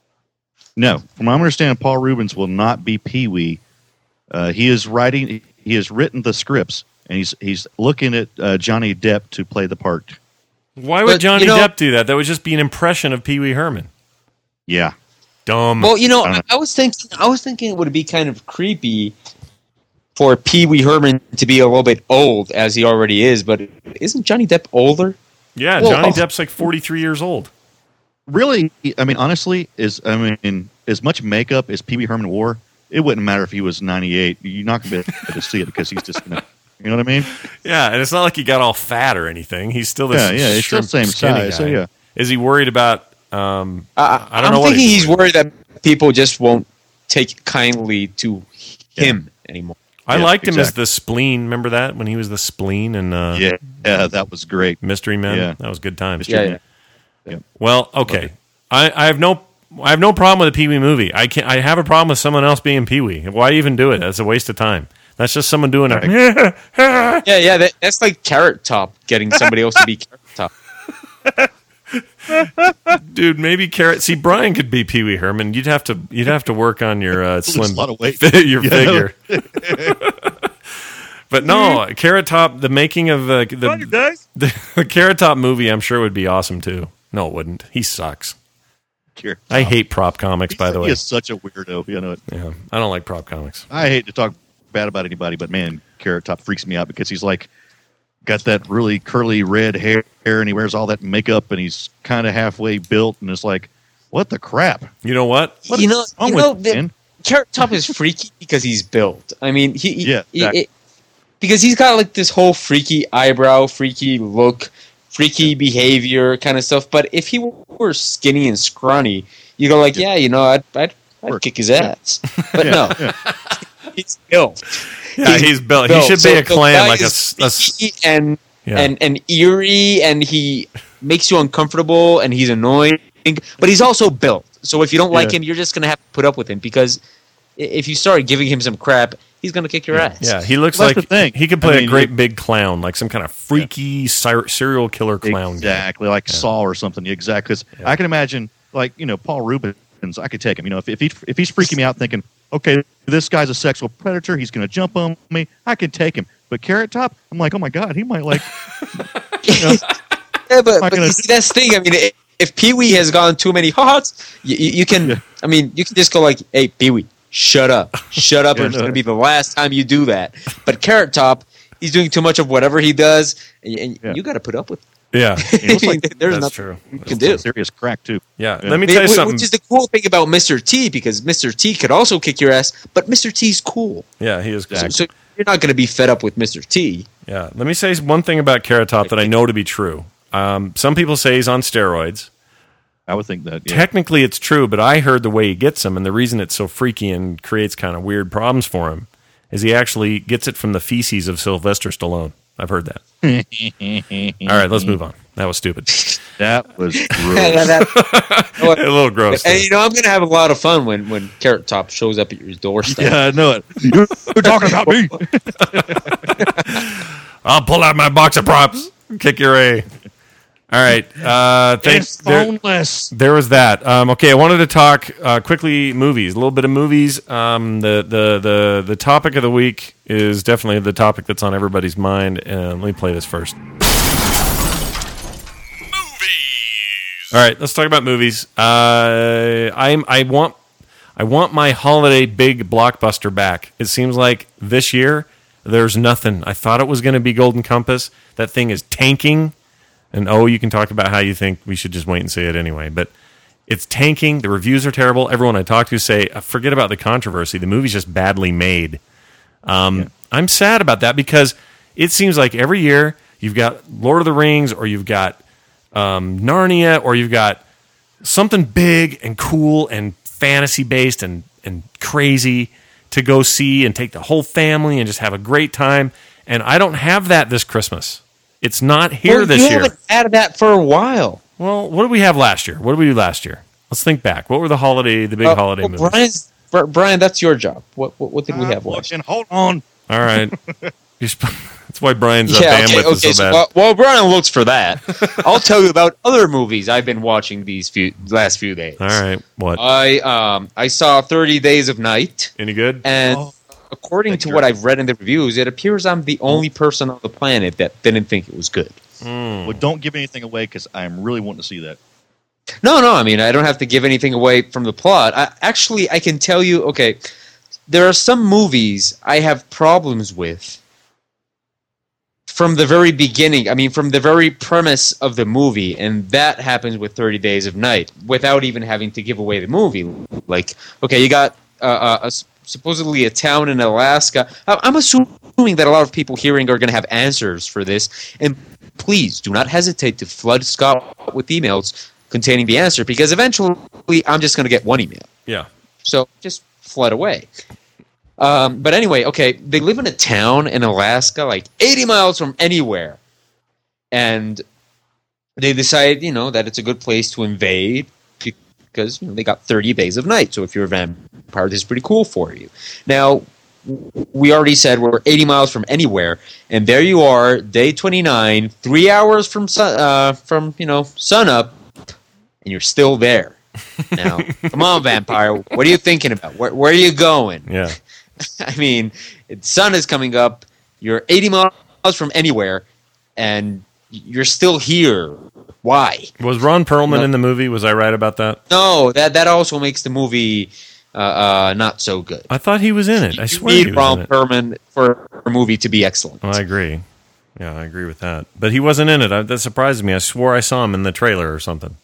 No, from my understanding, Paul Rubens will not be Pee Wee. Uh, he is writing. He has written the scripts, and he's he's looking at uh, Johnny Depp to play the part. Why would But, Johnny you know- Depp do that? That would just be an impression of Pee Wee Herman. Yeah, Dumb. Well, you know, Uh, I, I was thinking, I was thinking it would be kind of creepy for Pee Wee Herman to be a little bit old, as he already is. But isn't Johnny Depp older? yeah, well, Johnny oh. Depp's like forty-three years old. really. I mean, honestly, is I mean, as much makeup as Pee Wee Herman wore, it wouldn't matter if he was ninety-eight. You're not going to be able to see it because he's just going to. You know what I mean? Yeah, and it's not like he got all fat or anything. He's still this Yeah, yeah, it's still shrimp the same skinny size, so guy. yeah. Is he worried about? Um, Uh, I don't I'm know what thinking he's he's worried that people just won't take kindly to him anymore. I Yeah, liked him as exactly. the spleen. Remember that when he was the spleen and uh, Yeah, yeah, that was great. Mystery Men. Yeah. That was good times. Yeah, yeah. Well, okay. I, I have no I have no problem with the Pee Wee movie. I can I have a problem with someone else being Pee Wee. Why even do it? That's a waste of time. That's just someone doing it. Yeah, yeah, that, that's like Carrot Top getting somebody else to be Carrot Top. Dude, maybe Carrot. See, Brian could be Pee Wee Herman. You'd have to you'd have to work on your uh, Lose slim a lot of weight. your You know? figure. But no, Carrot Top. The making of uh, the, the the Carrot Top movie, I'm sure would be awesome too. No, it wouldn't. He sucks. Carrot I Top. hate prop comics. By He's- the way, he is such a weirdo. You know, yeah, I don't like prop comics. I hate to talk bad about anybody, but man, Carrot Top freaks me out because he's like got that really curly red hair and he wears all that makeup and he's kind of halfway built and it's like, what the crap? You know what? What you is know, wrong you with know, you, the, man? Carrot Top is freaky because he's built. I mean, he, he- Yeah, he- exactly. it- because he's got like this whole freaky eyebrow, freaky look, freaky behavior kind of stuff. But if he were skinny and scrawny, you go like, yeah, you know, I'd I'd, I'd kick his ass. But no, he's built. Yeah, he's, he's built. built. He should so be a clan, like a, a and yeah. and and eerie, and he makes you uncomfortable, and he's annoying. But he's also built. So if you don't like yeah. him, you're just gonna have to put up with him, because if you start giving him some crap, he's gonna kick your yeah. ass. Yeah, he looks well, like he could play I mean, a great big clown, like some kind of freaky yeah. serial killer clown. Exactly, guy. like yeah. Saw or something. Exactly, because yeah. I can imagine, like you know, Paul Rubens. I could take him. You know, if if, he, if he's freaking me out, thinking, okay, this guy's a sexual predator, he's going to jump on me, I can take him. But Carrot Top, I'm like, oh my god, he might like. You know, yeah, but, but see, that's the thing. I mean, if Pee Wee has gone too many hots, you, you can. Yeah. I mean, you can just go like, hey, Pee Wee, shut up, shut up, yeah, or it's no. going to be the last time you do that. But Carrot Top, he's doing too much of whatever he does, and, and yeah. you got to put up with it. Yeah, it like there's that's nothing true. you That's can true. do. Serious crack too. Yeah. yeah, let me tell you Which something. Which is the cool thing about Mister T, because Mister T could also kick your ass, but Mister T's cool. Yeah, he is cool. So, so you're not going to be fed up with Mister T. Yeah, let me say one thing about Carrot Top that I know to be true. Um, some people say he's on steroids. I would think that. Yeah. Technically, it's true, but I heard the way he gets them, and the reason it's so freaky and creates kind of weird problems for him is he actually gets it from the feces of Sylvester Stallone. I've heard that. All right, let's move on. That was stupid. That was gross. a little gross. And, you know, I'm going to have a lot of fun when, when Carrot Top shows up at your doorstep. Yeah, I know it. You're talking about me. I'll pull out my box of props. Kick your A. All right. Uh, thanks. There, there was that. Um, okay, I wanted to talk uh, quickly movies. A little bit of movies. Um, the, the the the topic of the week is definitely the topic that's on everybody's mind. And let me play this first. Movies. All right, let's talk about movies. Uh, I'm I want I want my holiday big blockbuster back. It seems like this year there's nothing. I thought it was going to be Golden Compass. That thing is tanking. And oh, you can talk about how you think we should just wait and see it anyway. But it's tanking. The reviews are terrible. Everyone I talk to say, forget about the controversy. The movie's just badly made. Um, yeah. I'm sad about that because it seems like every year you've got Lord of the Rings or you've got um, Narnia or you've got something big and cool and fantasy-based and, and crazy to go see and take the whole family and just have a great time. And I don't have that this Christmas. It's not here well, this you year. You haven't had that for a while. Well, what did we have last year? What did we do last year? Let's think back. What were the holiday, the big uh, holiday well, movies? Brian's, Brian, that's your job. What what, what did we have last year? Hold on. All right. That's why Brian's uh, yeah, bandwidth okay, okay, is so, so bad. While, while Brian looks for that, I'll tell you about other movies I've been watching these few last few days. All right. What? I um I saw thirty Days of Night. Any good? And oh. According to what I've read in the reviews, it appears I'm the only person on the planet that didn't think it was good. Mm. Well, don't give anything away because I'm really wanting to see that. No, no, I mean, I don't have to give anything away from the plot. I, actually, I can tell you, okay, there are some movies I have problems with from the very beginning. I mean, from the very premise of the movie, and that happens with thirty Days of Night without even having to give away the movie. Like, okay, you got uh, a, supposedly a town in Alaska. I'm assuming that a lot of people hearing are going to have answers for this, and please do not hesitate to flood Scott with emails containing the answer, because eventually I'm just going to get one email. Yeah. So just flood away. Um, but anyway, okay, they live in a town in Alaska, like eighty miles from anywhere. And they decide, you know, that it's a good place to invade because, you know, they got thirty Days of Night. So if you're a vampire, this is pretty cool for you. Now, we already said we're eighty miles from anywhere, and there you are, day twenty-nine, three hours from sun, uh, from you know sunup, and you're still there. Now, come on, vampire, what are you thinking about? Where, where are you going? Yeah, I mean, the sun is coming up. You're eighty miles from anywhere, and you're still here. Why? Was Ron Perlman no. in the movie? Was I right about that? No, that that also makes the movie. Uh, uh, not so good. I thought he was in it. I you swear need he was Ron in it. Perlman for a movie to be excellent. Well, I agree. Yeah, I agree with that. But he wasn't in it. I, that surprised me. I swore I saw him in the trailer or something.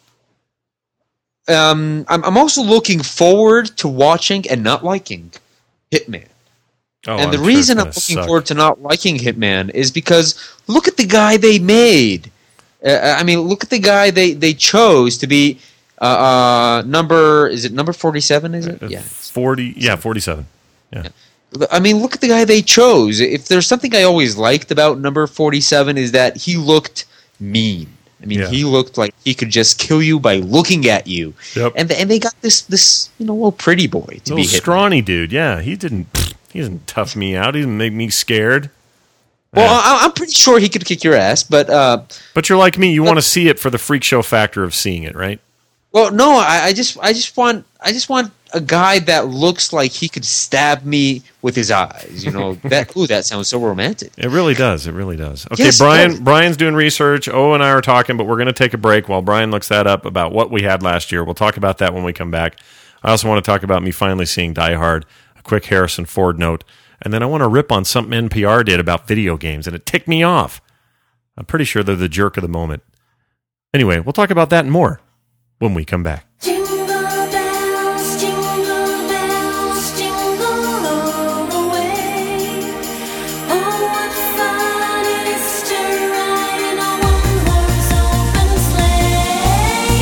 Um, I'm, I'm also looking forward to watching and not liking Hitman. Oh, and I'm the sure reason it's I'm gonna looking suck. forward to not liking Hitman is because look at the guy they made. Uh, I mean, look at the guy they, they chose to be uh, uh, number. Is it number forty-seven? Is it? Uh, Yeah. Forty. Yeah, forty-seven. Yeah. I mean, look at the guy they chose. If there's something I always liked about number forty-seven is that he looked mean. I mean, Yeah. he looked like he could just kill you by looking at you. Yep. And and they got this this you know little pretty boy to Little be hit. scrawny dude. Yeah, he didn't. He didn't tough me out. He didn't make me scared. Well, Yeah. I, I'm pretty sure he could kick your ass, but uh, But you're like me. You want to see it for the freak show factor of seeing it, right? well, no, I, I just I just want I just want a guy that looks like he could stab me with his eyes. You know that. Ooh, that sounds so romantic. It really does. It really does. Okay, Yes, Brian. yes. Brian's doing research. O and I are talking, but we're going to take a break while Brian looks that up about what we had last year. We'll talk about that when we come back. I also want to talk about me finally seeing Die Hard. A quick Harrison Ford note, and then I want to rip on something N P R did about video games, and it ticked me off. I'm pretty sure they're the jerk of the moment. Anyway, we'll talk about that and more when we come back. Jingle bells, jingle bells, jingle all the way. Oh, what fun it is to ride in a one-horse open sleigh.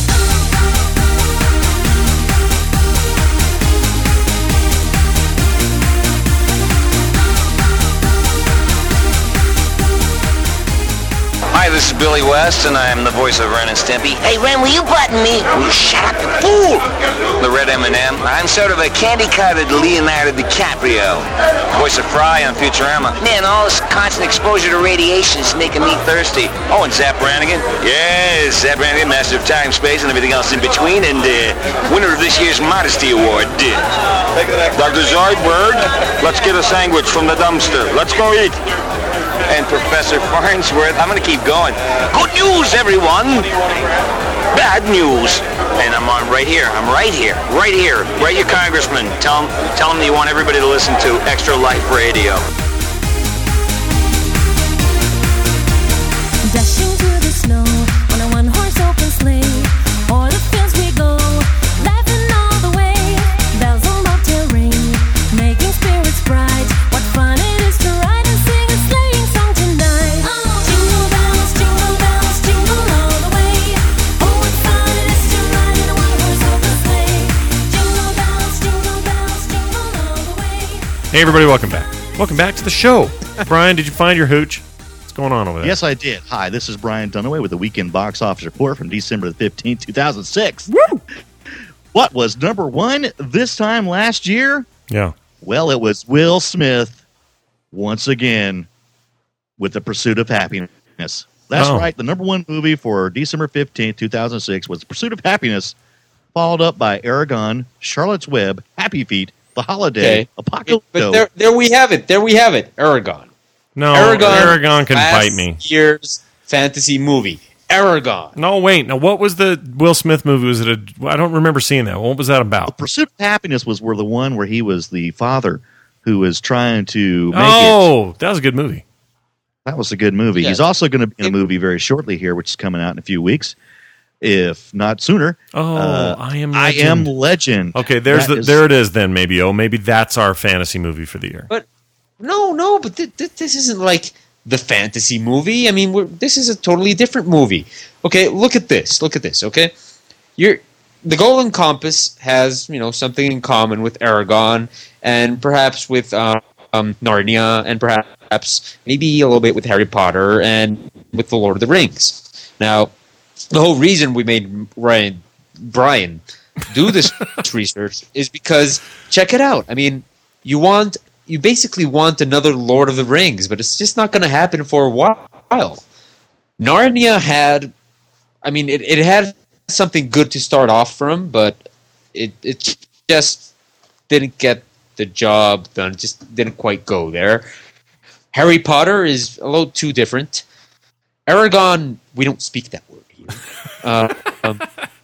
Hi, this is Billy West, and I'm the voice of Ren and Stimpy. Hey, Ren, will you button me? Will you shut up, you fool? The Red M and M. I'm sort of a candy-coated Leonardo DiCaprio. Voice of Fry on Futurama. Man, all this constant exposure to radiation is making me thirsty. Oh, and Zap Brannigan? Yes, Zap Brannigan, master of time, space, and everything else in between, and uh, winner of this year's Modesty Award. Doctor Zoidberg, let's get a sandwich from the dumpster. Let's go eat. And Professor Farnsworth, I'm going to keep going. Good news, everyone. Bad news. And I'm on right here. I'm right here. Right here. Right your congressman. Tell him, tell him you want everybody to listen to Extra Life Radio. Dashing through the snow on a one-horse open sleigh. O'er the fields we go, laughing all the way. Bells on bobtail ring, making spirits bright. What fun it is to ride and sing a sleighing song tonight. Jingle bells, jingle bells, jingle all the way. Oh, what fun it is to ride in a one-horse open sleigh. Jingle bells, jingle bells, jingle all the way. Hey, everybody, welcome back. Welcome back to the show. Brian, did you find your hooch? What's going on over there? Yes, I did. Hi, this is Brian Dunaway with the weekend box office report from December the fifteenth, two thousand six. Woo! What was number one this time last year? Yeah. Well, it was Will Smith once again with The Pursuit of Happiness. That's Oh. right. The number one movie for December fifteenth, two thousand six was The Pursuit of Happiness, followed up by Aragon, Charlotte's Web, Happy Feet, The Holiday, Okay. Apocalypse. But there, there we have it. There we have it. Aragon. No, Aragon, Aragon can last bite me. Year's fantasy movie. Aragon. No, wait. Now, what was the Will Smith movie? Was it a? I don't remember seeing that. What was that about? Pursuit of Happiness was where the one where he was the father who was trying to make it. Oh, that was a good movie. That was a good movie. Yeah. He's also going to be in a movie very shortly here, which is coming out in a few weeks, if not sooner. Oh, Uh, I am. I Legend. Am Legend. Okay, there's That the is- there it is. Then maybe oh maybe that's our fantasy movie for the year. But no, no, but th- th- this isn't like the fantasy movie. I mean, we're, this is a totally different movie. Okay, look at this. Look at this. Okay, you're the Golden Compass has you know something in common with Aragon and perhaps with uh, um, Narnia and perhaps maybe a little bit with Harry Potter and with the Lord of the Rings. Now, the whole reason we made Ryan Brian do this research is because check it out. I mean, you want. You basically want another Lord of the Rings, but it's just not going to happen for a while. Narnia had, I mean, it, it had something good to start off from, but it it just didn't get the job done. It just didn't quite go there. Harry Potter is a little too different. Aragon, we don't speak that word here. Uh, um,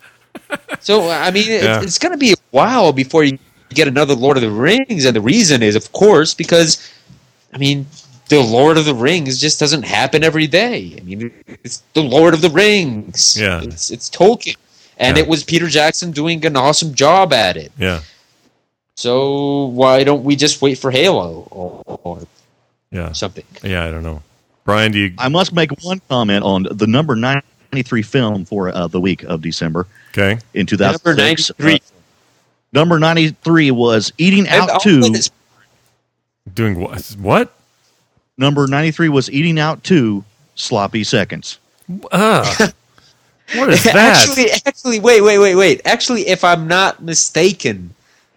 so, I mean, it, Yeah. it's going to be a while before you get another Lord of the Rings, and the reason is, of course, because, I mean, the Lord of the Rings just doesn't happen every day. I mean, it's the Lord of the Rings. Yeah. It's, it's Tolkien. And Yeah. it was Peter Jackson doing an awesome job at it. Yeah, So why don't we just wait for Halo or, or yeah, something? yeah. I don't know. Brian, do you? I must make one comment on the number ninety-three film for uh, the week of December. Okay. In two thousand six. Number ninety-three. Uh, number ninety-three was Eating Out I've two. always- Doing what? What? Number ninety-three was Eating Out two, Sloppy Seconds. Uh, what is that? Actually, actually, wait, wait, wait, wait. Actually, if I'm not mistaken,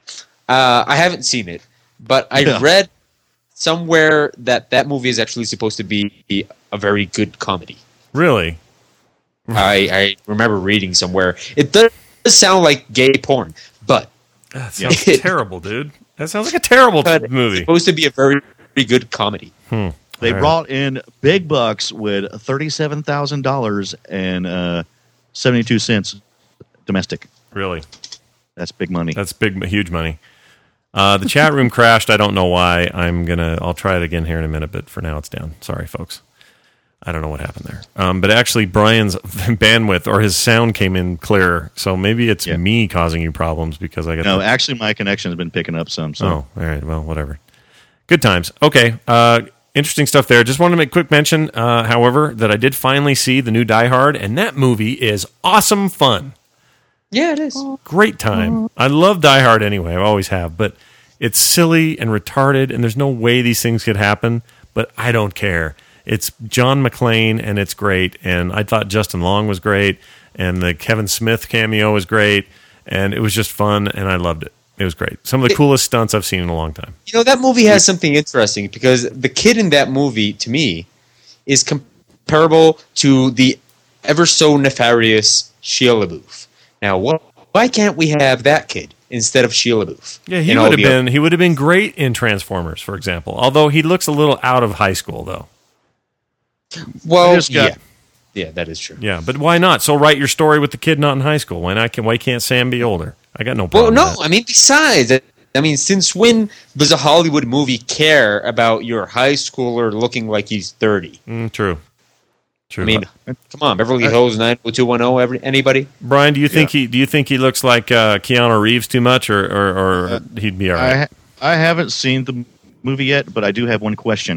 uh, I haven't seen it, but I Yeah. read somewhere that that movie is actually supposed to be a very good comedy. Really? I, I remember reading somewhere. It does sound like gay porn, but That sounds terrible, dude. That sounds like a terrible but movie. it's supposed to be a very, very good comedy. Hmm. They All right. brought in big bucks with thirty-seven thousand dollars and uh, seventy-two cents domestic. Really? That's big money. That's big, huge money. Uh, the chat room crashed. I don't know why. I'm gonna. I'll try it again here in a minute, but for now it's down. Sorry, folks. I don't know what happened there. Um, but actually, Brian's bandwidth or his sound came in clearer. So maybe it's Yeah. me causing you problems because I got. No, the- actually, my connection has been picking up some. So Oh, all right. Well, whatever. Good times. Okay. Uh, interesting stuff there. Just wanted to make a quick mention, uh, however, that I did finally see the new Die Hard, and that movie is awesome fun. Yeah, it is. Great time. I love Die Hard anyway. I always have, but it's silly and retarded, and there's no way these things could happen, but I don't care. It's John McClane, and it's great, and I thought Justin Long was great, and the Kevin Smith cameo was great, and it was just fun, and I loved it. It was great. Some of the It- coolest stunts I've seen in a long time. You know, that movie has something interesting because the kid in that movie, to me, is comparable to the ever so nefarious Shia LaBeouf. Now, wh- why can't we have that kid instead of Shia LaBeouf? Yeah, he in all would have the been he would have been great in Transformers, for example. Although he looks a little out of high school, though. other- Well, I just got- yeah. Yeah, that is true. Yeah, but why not? So write your story with the kid not in high school. Why not? Why can't Sam be older? I got no Well, problem. no, with that. I mean, besides, I mean, since when does a Hollywood movie care about your high schooler looking like he's thirty? Mm, true. True. I mean, come on, Beverly Hills nine oh two one oh, every, anybody? Brian, do you think he do you think he looks like uh, Keanu Reeves too much, or or, or Uh, he'd be all I right? ha- I haven't seen the movie yet, but I do have one question.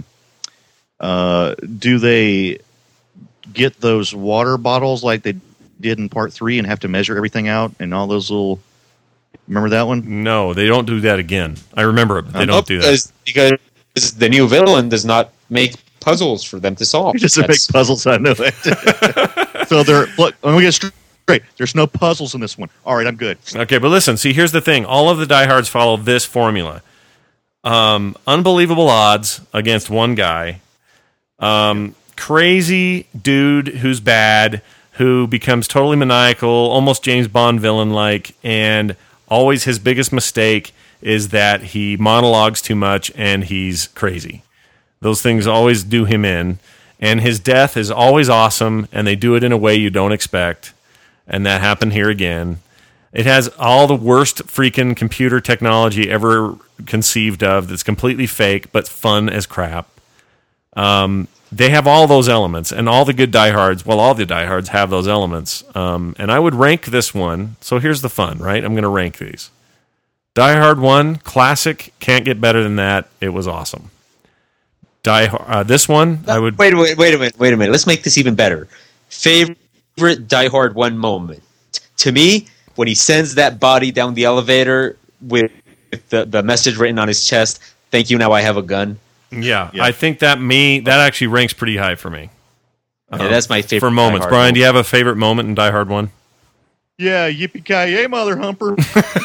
Uh, do they get those water bottles like they did in part three and have to measure everything out and all those little? Remember that one? No, they don't do that again. I remember it, but they No, don't do that. because, because the new villain does not make puzzles for them to solve. Just a big That's- puzzles. I know that. So there. Look, let me get straight. There's no puzzles in this one. All right, I'm good. Okay, but listen, see, here's the thing. All of the diehards follow this formula. Um, unbelievable odds against one guy. Um, crazy dude who's bad, who becomes totally maniacal, almost James Bond villain-like, and always his biggest mistake is that he monologues too much and he's crazy. Those things always do him in. And his death is always awesome, and they do it in a way you don't expect. And that happened here again. It has all the worst freaking computer technology ever conceived of that's completely fake, but fun as crap. Um, they have all those elements, and all the good diehards, well, all the diehards have those elements. Um, and I would rank this one. So here's the fun, right? I'm going to rank these. Die Hard one, classic, can't get better than that. It was awesome. Die Hard, uh, this one, I would. Wait, wait, wait a minute, wait a minute. Let's make this even better. Favorite Die Hard one moment. To me, when he sends that body down the elevator with the, the message written on his chest, "Thank you, now I have a gun." Yeah, I think that me that actually ranks pretty high for me. Yeah, that's my favorite for Die moments. Hard Brian, moment. do you have a favorite moment in Die Hard one? Yeah, yippee ki yay, mother humper.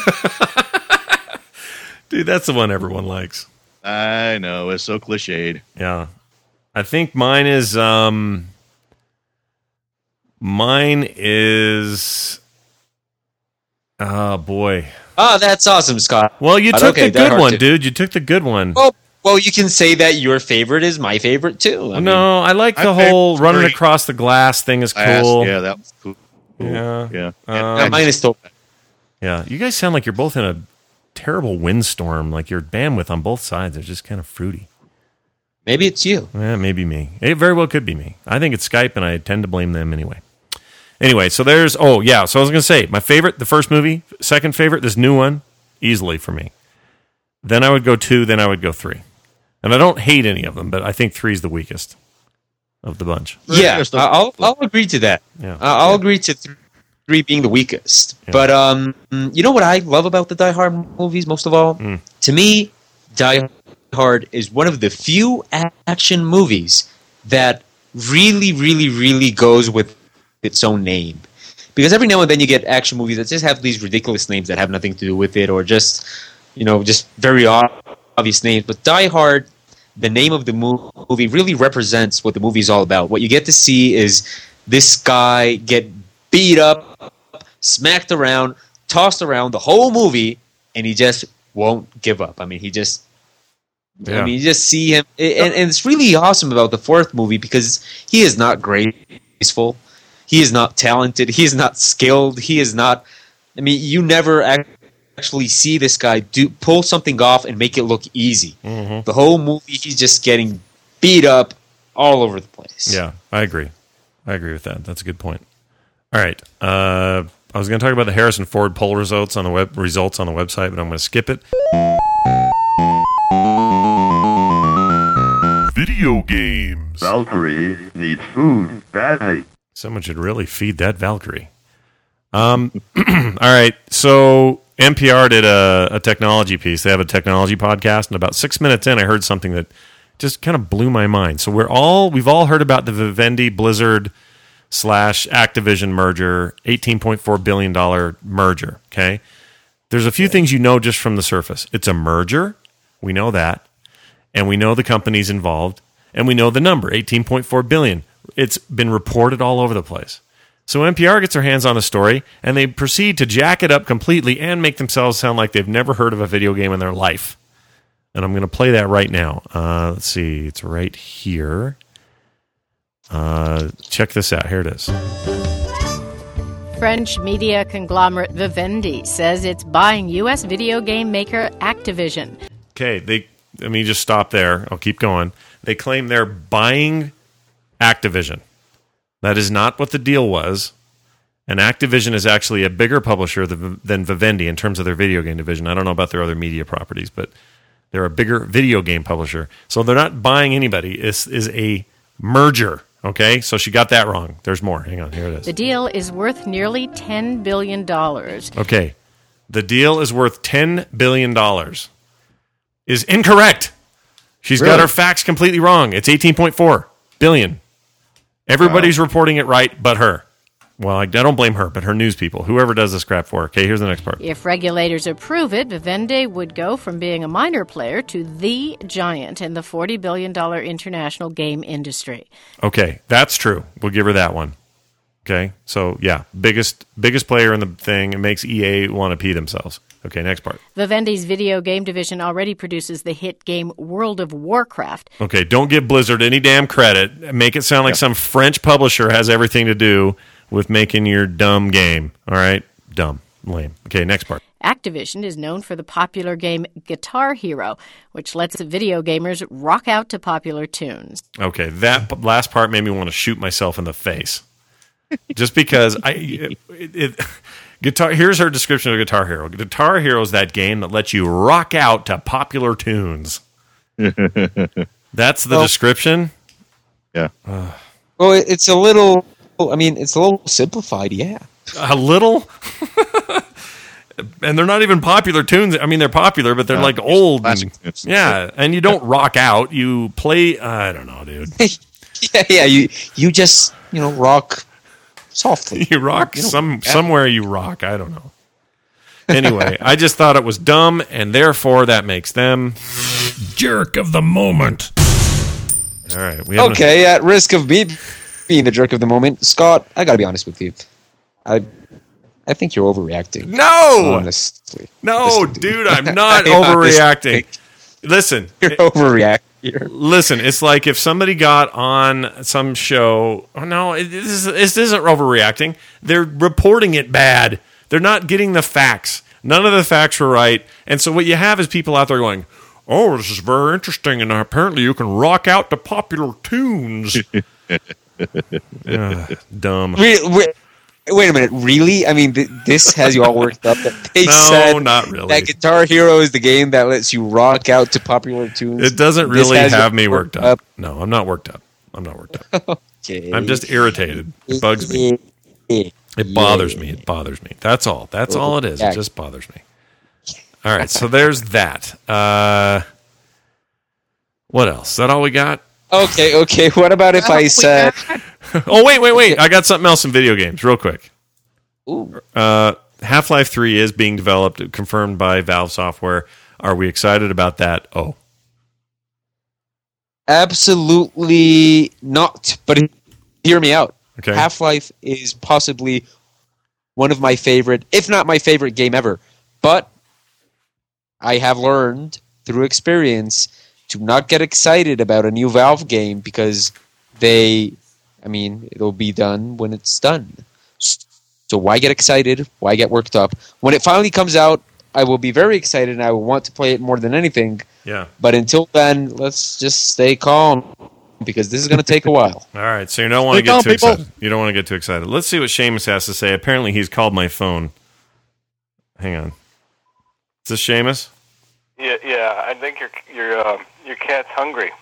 Dude, that's the one everyone likes. I know, it's so cliched. Yeah. I think mine is um mine is oh boy. Oh, that's awesome, Scott. Well, you But took okay, the Die good Hard one, two. dude. You took the good one. Well, well, you can say that your favorite is my favorite too. I mean, no, I like the My whole favorite's running great. across the glass thing is Glass, cool. Yeah, that was cool. Yeah. Yeah. Um, yeah, mine is still. Yeah, you guys sound like you're both in a terrible windstorm. Like your bandwidth on both sides is just kind of fruity. Maybe it's you. Yeah, maybe me. It very well could be me. I think it's Skype, and I tend to blame them anyway. Anyway, so there's, oh, yeah, so I was going to say, my favorite, the first movie, second favorite, this new one, easily for me. Then I would go two, then I would go three. And I don't hate any of them, but I think three's the weakest. of the bunch. Yeah, I'll I'll agree to that. Yeah. I'll agree to th- three being the weakest. Yeah. But um, you know what I love about the Die Hard movies most of all? Mm. To me, Die Hard is one of the few action movies that really, really, really goes with its own name. Because every now and then you get action movies that just have these ridiculous names that have nothing to do with it, or just, you know, just very obvious names. But Die Hard, the name of the movie, really represents what the movie is all about. What you get to see is this guy get beat up, smacked around, tossed around the whole movie, and he just won't give up. I mean, he just... Yeah. I mean, you just see him... And, and it's really awesome about the fourth movie because he is not graceful. He is not talented. He is not skilled. He is not... I mean, you never actually see this guy do pull something off and make it look easy. Mm-hmm. The whole movie, he's just getting beat up all over the place. Yeah, I agree. I agree with that. That's a good point. All right. Uh, I was going to talk about the Harrison Ford poll results on the web results on the website, but I'm going to skip it. Video games. Valkyrie needs food badly. Someone should really feed that Valkyrie. Um, all right. So N P R did a, a technology piece. They have a technology podcast, and about six minutes in, I heard something that just kind of blew my mind. So we're all we've all heard about the Vivendi Blizzard slash Activision merger, eighteen point four billion dollars merger. Okay. There's a few things you know just from the surface. It's a merger. We know that. And we know the companies involved, and we know the number, eighteen point four billion dollars. It's been reported all over the place. So N P R gets their hands on a story, and they proceed to jack it up completely and make themselves sound like they've never heard of a video game in their life. And I'm going to play that right now. Uh, let's see. It's right here. Uh, check this out. Here it is. French media conglomerate Vivendi says it's buying U S video game maker Activision. Okay, they... Let me just stop there. I'll keep going. They claim they're buying Activision. That is not what the deal was. And Activision is actually a bigger publisher than, than Vivendi in terms of their video game division. I don't know about their other media properties, but they're a bigger video game publisher. So they're not buying anybody. This is a merger. Okay, so she got that wrong. There's more. Hang on, here it is. The deal is worth nearly ten billion dollars. Okay, the deal is worth ten billion dollars. Is incorrect. She's Really? got her facts completely wrong. It's eighteen point four billion. Everybody's wow. reporting it right but her. Well, I, I don't blame her, but her news people, whoever does this crap for her. Okay, here's the next part. If regulators approve it, Vivendi would go from being a minor player to the giant in the forty billion dollars international game industry. Okay, that's true. We'll give her that one. Okay, so yeah, biggest biggest player in the thing. It makes E A want to pee themselves. Okay, next part. Vivendi's video game division already produces the hit game World of Warcraft. Okay, don't give Blizzard any damn credit. Make it sound like yeah. some French publisher has everything to do with making your dumb game. All right? Dumb. Lame. Okay, next part. Activision is known for the popular game Guitar Hero, which lets video gamers rock out to popular tunes. Okay, that last part made me want to shoot myself in the face. Just because I... It, it, it, Guitar. Here's her description of Guitar Hero. Guitar Hero is that game that lets you rock out to popular tunes. That's the well, description? Yeah. Uh, well, it's a little... I mean, it's a little simplified, yeah. A little? And they're not even popular tunes. I mean, they're popular, but they're uh, like old. And, yeah, and you don't rock out. You play... I don't know, dude. yeah, yeah. You, you just, you know, rock... softly. You rock you know, some yeah. somewhere you rock. I don't know. Anyway, I just thought it was dumb, and therefore that makes them jerk of the moment. All right. We okay, a- at risk of me being the jerk of the moment, Scott, I got to be honest with you. I I think you're overreacting. No! Honestly. No, dude, I'm not overreacting. Listen. You're overreacting. Here. Listen, it's like if somebody got on some show. Oh no, it, this, this isn't overreacting. They're reporting it bad. They're not getting the facts. None of the facts were right. And so what you have is people out there going, "Oh, this is very interesting, and apparently you can rock out to popular tunes." uh, dumb. Wait, wait, wait a minute. Really? I mean, th- this has you all worked up. That they no, said not really. That Guitar Hero is the game that lets you rock out to popular tunes. It doesn't really have me worked up. up. No, I'm not worked up. I'm not worked up. Okay. I'm just irritated. It bugs me. It bothers me. It bothers me. That's all. That's all it is. It just bothers me. All right, so there's that. Uh, what else? Is that all we got? Okay, okay. What about if I said... oh, wait, wait, wait. I got something else in video games, real quick. Ooh. Uh, Half-Life three is being developed, confirmed by Valve Software. Are we excited about that? Oh. Absolutely not. But hear me out. Okay. Half-Life is possibly one of my favorite, if not my favorite game ever. But I have learned through experience to not get excited about a new Valve game because they, I mean, it'll be done when it's done. So why get excited? Why get worked up? When it finally comes out, I will be very excited and I will want to play it more than anything. Yeah. But until then, let's just stay calm because this is going to take a while. All right, so you don't want to get too excited. You don't want to get too excited. Let's see what Seamus has to say. Apparently, he's called my phone. Hang on. Is this Seamus? Yeah, yeah. I think your your um, your cat's hungry.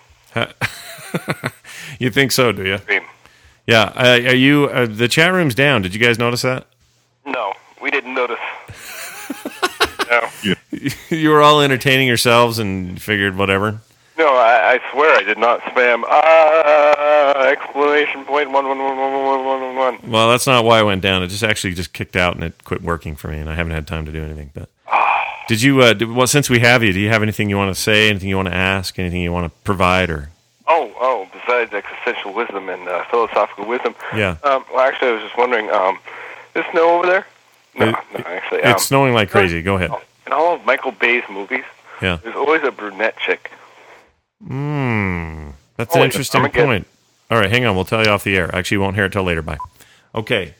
You think so? Do you? Yeah. Uh, are you? Uh, the chat room's down. Did you guys notice that? No, we didn't notice. No. You were all entertaining yourselves and figured whatever. No, I, I swear I did not spam. Uh, exclamation point one one one one one one one one. Well, that's not why it went down. It just actually just kicked out and it quit working for me, and I haven't had time to do anything. But did you? Uh, did, well, since we have you, do you have anything you want to say? Anything you want to ask? Anything you want to provide? Or Oh, oh. Besides existential wisdom and uh, philosophical wisdom. Yeah. Um, well, actually, I was just wondering. Um, is snow over there? No, it, no. Actually, it's um, snowing like crazy. Go ahead. In all of Michael Bay's movies, Yeah. there's always a brunette chick. Hmm. That's Oh, an wait, interesting I'm gonna point. All right, hang on. We'll tell you off the air. Actually, you won't hear it till later. Bye. Okay.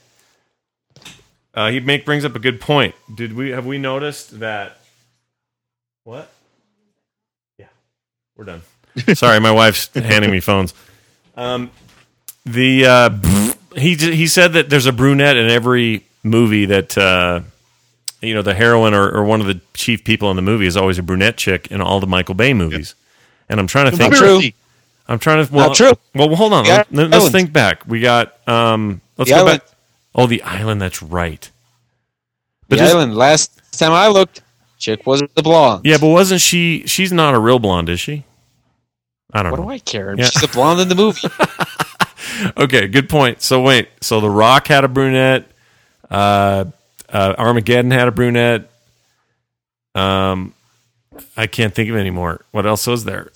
Uh, he make brings up a good point. Did we have we noticed that? What? Yeah, we're done. Sorry, my wife's handing me phones. Um, the uh, he he said that there's a brunette in every movie that uh, you know the heroine or, or one of the chief people in the movie is always a brunette chick in all the Michael Bay movies. Yep. And I'm trying to think. Not true. I'm trying to. Well, Not true. Well, hold on. The Let, let's think back. We got. Um, let's The go island. back. Oh, the island. That's right. The is- island. Last time I looked, chick was the blonde. Yeah, but wasn't she? She's not a real blonde, is she? I don't What know. do I care? Yeah. She's a blonde in the movie. Okay, good point. So wait, so The Rock had a brunette. Uh, uh, Armageddon had a brunette. Um, I can't think of any more. What else was there?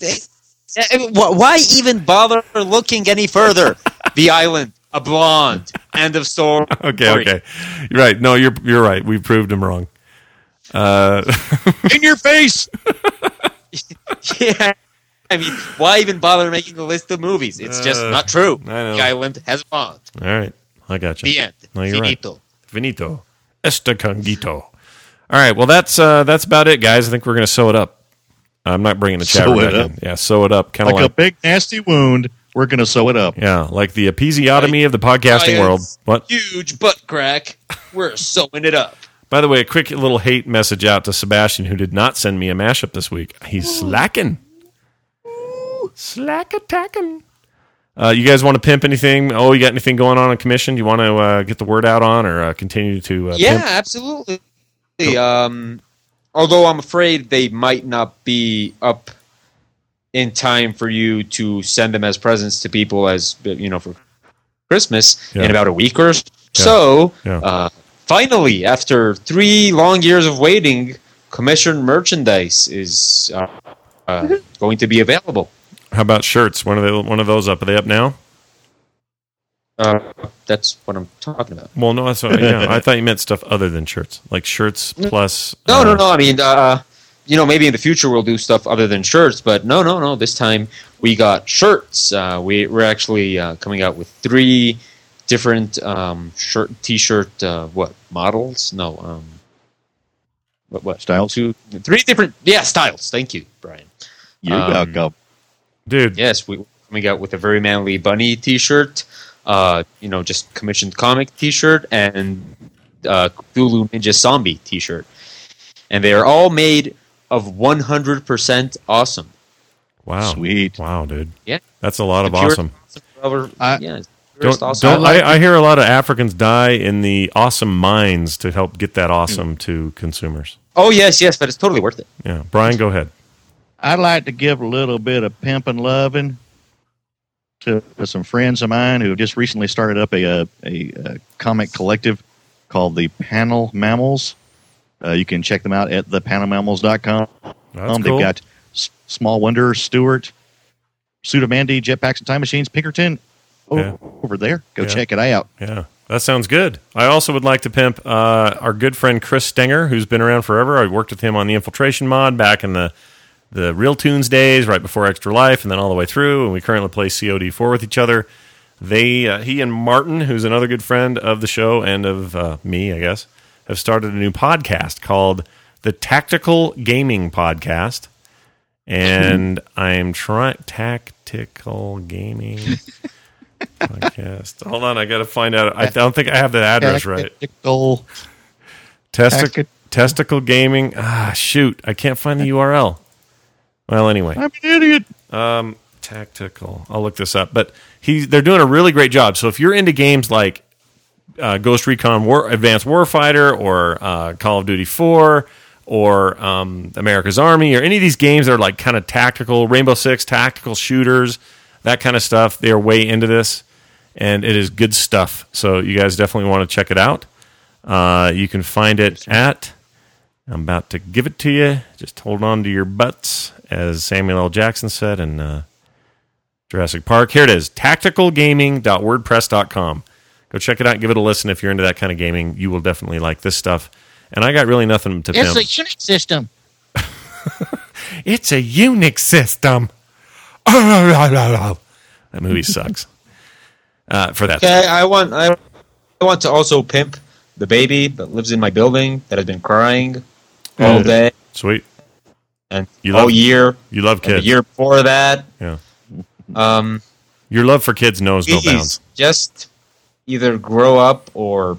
Why even bother looking any further? The island, a blonde. End of story. Okay, okay, you're right. No, you're you're right. We proved him wrong. Uh, In your face. Yeah. I mean, why even bother making a list of movies? It's just Uh, not true. I know. The island has a blonde. All right, I got you. The end. No, you're Finito. right. Finito. Esta congito. All right, well that's uh, that's about it, guys. I think we're gonna sew it up. I'm not bringing the chat Sew room it back up. in. Yeah, sew it up, kind of Like like, a big nasty wound, we're going to sew it up. yeah, like the episiotomy of the podcasting Giant, world. What? Huge butt crack. We're sewing it up. By the way, a quick little hate message out to Sebastian, who did not send me a mashup this week. He's slacking. Slack attacking. Uh, you guys want to pimp anything? Oh, you got anything going on in commission? You want to uh, get the word out on or uh, continue to uh, Yeah, pimp? absolutely. Um, although I'm afraid they might not be up in time for you to send them as presents to people as you know for Christmas Yeah. in about a week or so. Yeah. Uh, finally, after three long years of waiting, commissioned merchandise is uh, uh, going to be available. How about shirts? One of the, one of those up? Are they up now? Uh, that's what I'm talking about. Well, no, that's what, yeah. I thought you meant stuff other than shirts, like shirts plus. No, uh, no, no. I mean, uh, you know, maybe in the future we'll do stuff other than shirts, but no, no, no. This time we got shirts. Uh, we, we're actually uh, coming out with three different um, shirt, t-shirt, uh, what models? No, um, what, what styles? Two, three different, yeah, styles. Thank you, Brian. You're Um, welcome. Dude. Yes, we, we're coming out with a Very Manly Bunny t-shirt. Uh, you know, just commissioned comic t-shirt and uh, Cthulhu Ninja Zombie t-shirt. And they are all made of one hundred percent awesome. Wow. Sweet. Wow, dude. Yeah. That's a lot of The pure- awesome. Our, I- yeah, it's Don't, first awesome. don't, I, I hear a lot of Africans die in the awesome mines to help get that awesome to consumers. Oh yes, yes, but it's totally worth it. Yeah, Brian, go ahead. I'd like to give a little bit of pimping loving to some friends of mine who have just recently started up a, a, a, a comic collective called the Panel Mammals. Uh, you can check them out at the panel mammals dot com. That's um, cool. They've got S- Small Wonder, Stewart, Pseudomandy, Jetpacks and Time Machines, Pinkerton o- Yeah. over there. Go Yeah. check it out. Yeah, that sounds good. I also would like to pimp uh, our good friend Chris Stenger, who's been around forever. I worked with him on the Infiltration mod back in the the Real Tunes days, right before Extra Life, and then all the way through. And we currently play C O D four with each other. They, uh, he and Martin, who's another good friend of the show and of uh, me, I guess, have started a new podcast called the Tactical Gaming Podcast. And I'm trying Tactical Gaming Podcast. Hold on, I got to find out. I don't think I have the address right. Tactical. Testic- Tac- Testicle Gaming. Ah, shoot, I can't find the U R L. Well, anyway, I'm an idiot. um, Tactical. I'll look this up. But he's they're doing a really great job. So if you're into games like uh, Ghost Recon War, Advanced Warfighter, or uh, Call of Duty four, or um, America's Army, or any of these games that are like kind of tactical, Rainbow Six tactical shooters, that kind of stuff, they are way into this, and it is good stuff. So you guys definitely want to check it out. Uh, you can find it at, I'm about to give it to you, just hold on to your butts, as Samuel L. Jackson said in uh, Jurassic Park. Here it is, tactical gaming dot wordpress dot com. Go check it out and give it a listen. If you're into that kind of gaming, you will definitely like this stuff. And I got really nothing to pimp. It's a Unix system. It's a Unix system. That movie sucks. Uh, for that. Okay, I want I, I want to also pimp the baby that lives in my building that has been crying all day Sweet. and You all love- year. You love And the kids. year before that. Yeah. Um, Your love for kids knows no please, bounds. just either grow up or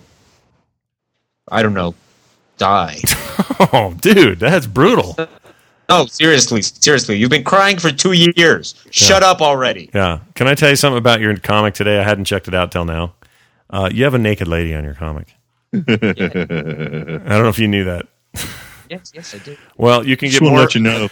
I don't know, die. Oh, dude, that's brutal. No, seriously, seriously. You've been crying for two years. Shut up already. Yeah. Can I tell you something about your comic today? I hadn't checked it out till now. Uh, you have a naked lady on your comic. I don't know if you knew that. Yes, yes, I did. Well, you can Just get wanna more. let you know.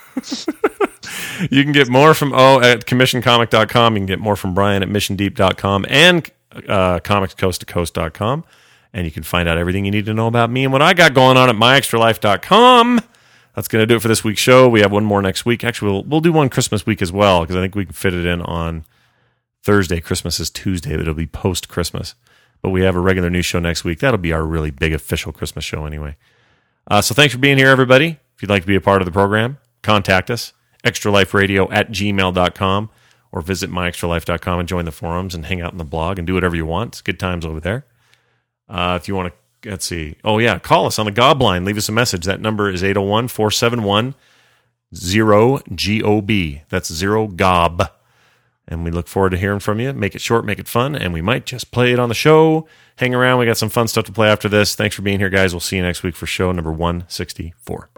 You can get more from O at commission comic dot com. You can get more from Brian at mission deep dot com and uh, comics coast to coast dot com. And you can find out everything you need to know about me and what I got going on at my extra life dot com. That's going to do it for this week's show. We have one more next week. Actually, we'll, we'll do one Christmas week as well, because I think we can fit it in on Thursday. Christmas is Tuesday. It'll be post-Christmas. But we have a regular news show next week. That'll be our really big official Christmas show anyway. Uh, so thanks for being here, everybody. If you'd like to be a part of the program, contact us, extra life radio at gmail dot com, or visit my extra life dot com and join the forums and hang out in the blog and do whatever you want. It's good times over there. Uh, if you want to, let's see. Oh, yeah, call us on the Gob line. Leave us a message. That number is eight oh one, four seven one, zero G O B. That's zero G O B. And we look forward to hearing from you. Make it short, make it fun, and we might just play it on the show. Hang around. We got some fun stuff to play after this. Thanks for being here, guys. We'll see you next week for show number one sixty-four.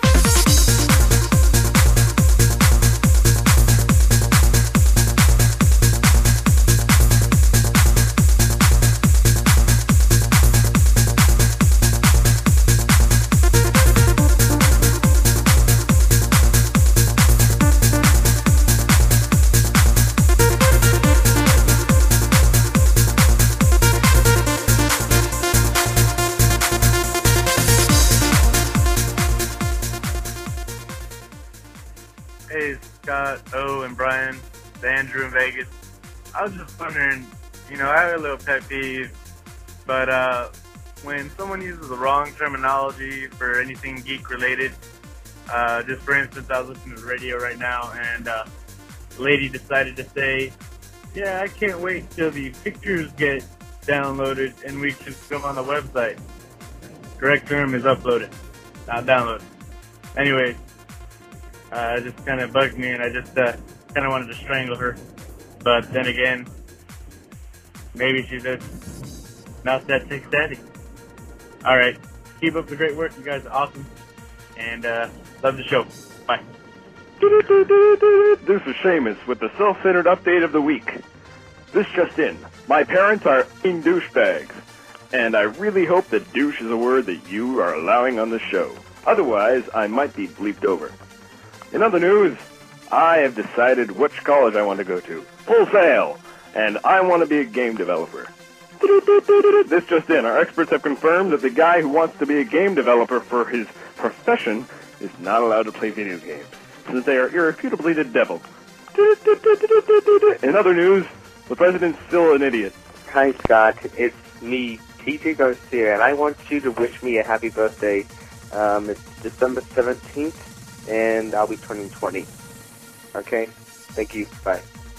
Hey, Scott, O, and Brian, it's Andrew in Vegas. I was just wondering, you know, I have a little pet peeve, but uh, when someone uses the wrong terminology for anything geek-related, uh, just for instance, I was listening to the radio right now, and uh, a lady decided to say, yeah, I can't wait till the pictures get downloaded and we can go on the website. Correct term is uploaded, not downloaded. Anyway, uh, it just kind of bugged me, and I just uh, kind of wanted to strangle her. But then again, maybe she's just not that tech savvy. All right, keep up the great work. You guys are awesome, and uh, love the show. Bye. This is Seamus with the self-centered update of the week. This just in. My parents are f***ing douchebags. And I really hope that douche is a word that you are allowing on the show. Otherwise, I might be bleeped over. In other news, I have decided which college I want to go to. Full sail! And I want to be a game developer. This just in. Our experts have confirmed that the guy who wants to be a game developer for his profession is not allowed to play video games, since they are irrefutably the devil. In other news, the president's still an idiot. Hi, Scott. It's me, T J Garcia, and I want you to wish me a happy birthday. Um, it's December seventeenth, and I'll be turning twenty. Okay? Thank you. Bye.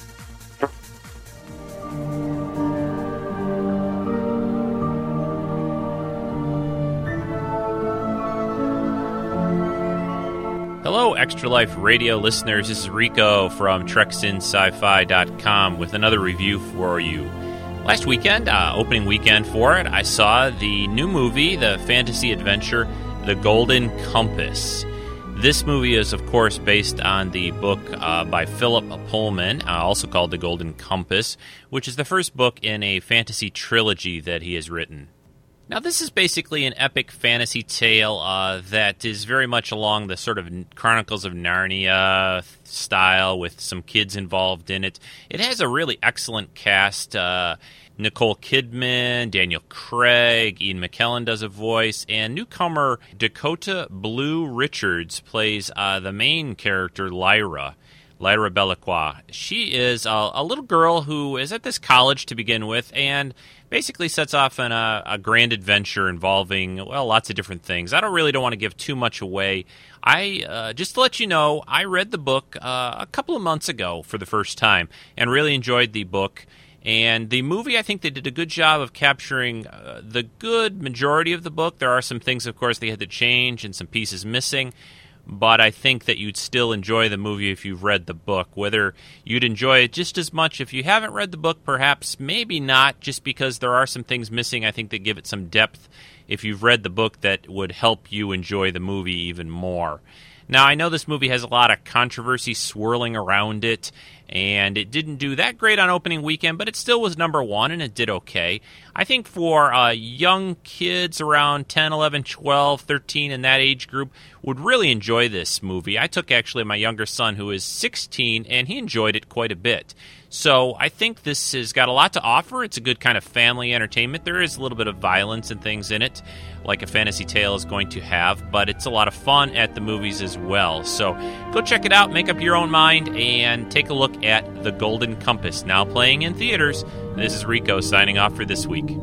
Hello, Extra Life Radio listeners. This is Rico from Treks In Sci Fi dot com with another review for you. Last weekend, uh, opening weekend for it, I saw the new movie, the fantasy adventure, The Golden Compass. This movie is, of course, based on the book uh, by Philip Pullman, uh, also called The Golden Compass, which is the first book in a fantasy trilogy that he has written. Now, this is basically an epic fantasy tale uh, that is very much along the sort of Chronicles of Narnia style with some kids involved in it. It has a really excellent cast. Uh, Nicole Kidman, Daniel Craig, Ian McKellen does a voice, and newcomer Dakota Blue Richards plays uh, the main character, Lyra. Lyra Belacqua. She is a, a little girl who is at this college to begin with and basically sets off on a, a grand adventure involving, well, lots of different things. I don't really don't want to give too much away. I uh, just to let you know, I read the book uh, a couple of months ago for the first time and really enjoyed the book. And the movie, I think they did a good job of capturing uh, the good majority of the book. There are some things, of course, they had to change and some pieces missing. But I think that you'd still enjoy the movie if you've read the book. Whether you'd enjoy it just as much if you haven't read the book, perhaps, maybe not, just because there are some things missing, I think, that give it some depth if you've read the book that would help you enjoy the movie even more. Now, I know this movie has a lot of controversy swirling around it, and it didn't do that great on opening weekend, but it still was number one, and it did okay. I think for uh, young kids around ten, eleven, twelve, thirteen, in that age group would really enjoy this movie. I took, actually, my younger son, who is sixteen, and he enjoyed it quite a bit. So I think this has got a lot to offer. It's a good kind of family entertainment. There is a little bit of violence and things in it, like a fantasy tale is going to have, but it's a lot of fun at the movies as well. So go check it out, make up your own mind, and take a look at The Golden Compass, now playing in theaters. This is Rico signing off for this week.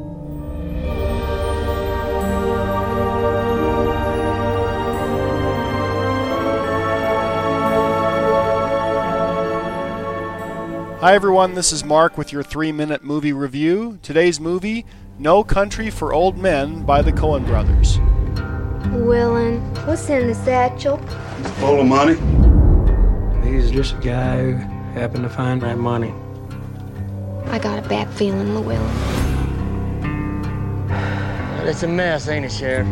Hi everyone, this is Mark with your three-minute movie review. Today's movie, No Country for Old Men by the Coen Brothers. Willin, what's in the satchel? Full of money. He's just a guy who happened to find that money. I got a bad feeling, Llewellyn. Well, it's a mess, ain't it, Sheriff?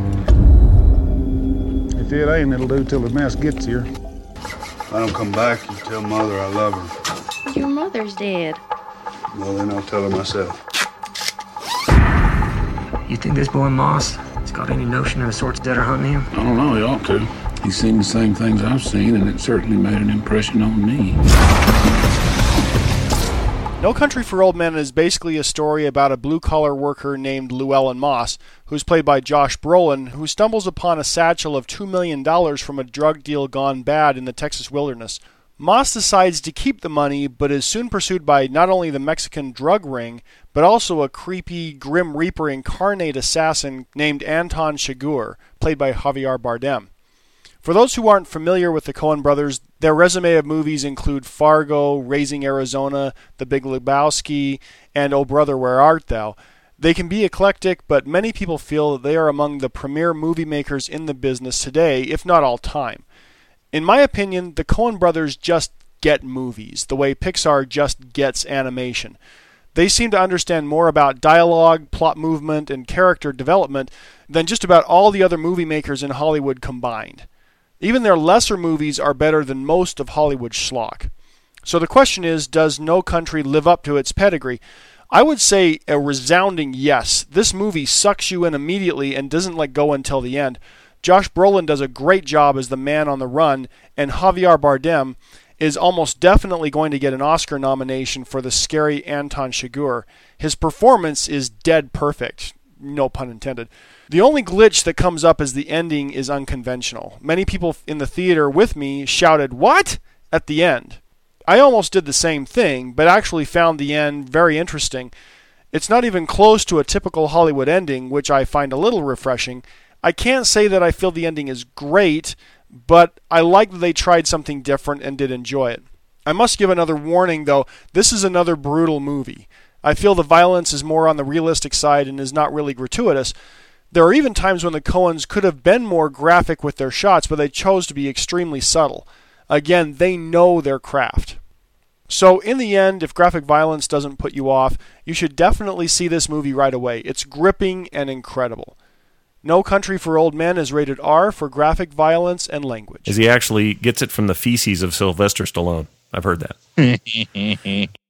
If it ain't, it'll do till the mess gets here. If I don't come back, you tell Mother I love her. Your mother's dead. Well, then I'll tell her myself. You think this boy Moss has got any notion of the sorts that are hunting him? I don't know, he ought to. He's seen the same things I've seen, and it certainly made an impression on me. No Country for Old Men is basically a story about a blue-collar worker named Llewellyn Moss, who's played by Josh Brolin, who stumbles upon a satchel of two million dollars from a drug deal gone bad in the Texas wilderness. Moss decides to keep the money, but is soon pursued by not only the Mexican drug ring, but also a creepy, Grim Reaper incarnate assassin named Anton Chigurh, played by Javier Bardem. For those who aren't familiar with the Coen brothers, their resume of movies include Fargo, Raising Arizona, The Big Lebowski, and Oh Brother, Where Art Thou? They can be eclectic, but many people feel that they are among the premier movie makers in the business today, if not all time. In my opinion, the Coen brothers just get movies, the way Pixar just gets animation. They seem to understand more about dialogue, plot movement, and character development than just about all the other movie makers in Hollywood combined. Even their lesser movies are better than most of Hollywood's schlock. So the question is, does No Country live up to its pedigree? I would say a resounding yes. This movie sucks you in immediately and doesn't let go until the end. Josh Brolin does a great job as the man on the run, and Javier Bardem is almost definitely going to get an Oscar nomination for the scary Anton Chigurh. His performance is dead perfect, no pun intended. The only glitch that comes up as the ending is unconventional. Many people in the theater with me shouted, "What?" at the end. I almost did the same thing, but actually found the end very interesting. It's not even close to a typical Hollywood ending, which I find a little refreshing. I can't say that I feel the ending is great, but I like that they tried something different and did enjoy it. I must give another warning, though. This is another brutal movie. I feel the violence is more on the realistic side and is not really gratuitous. There are even times when the Coens could have been more graphic with their shots, but they chose to be extremely subtle. Again, they know their craft. So in the end, if graphic violence doesn't put you off, you should definitely see this movie right away. It's gripping and incredible. No Country for Old Men is rated R for graphic violence and language. As he actually gets it from the feces of Sylvester Stallone. I've heard that.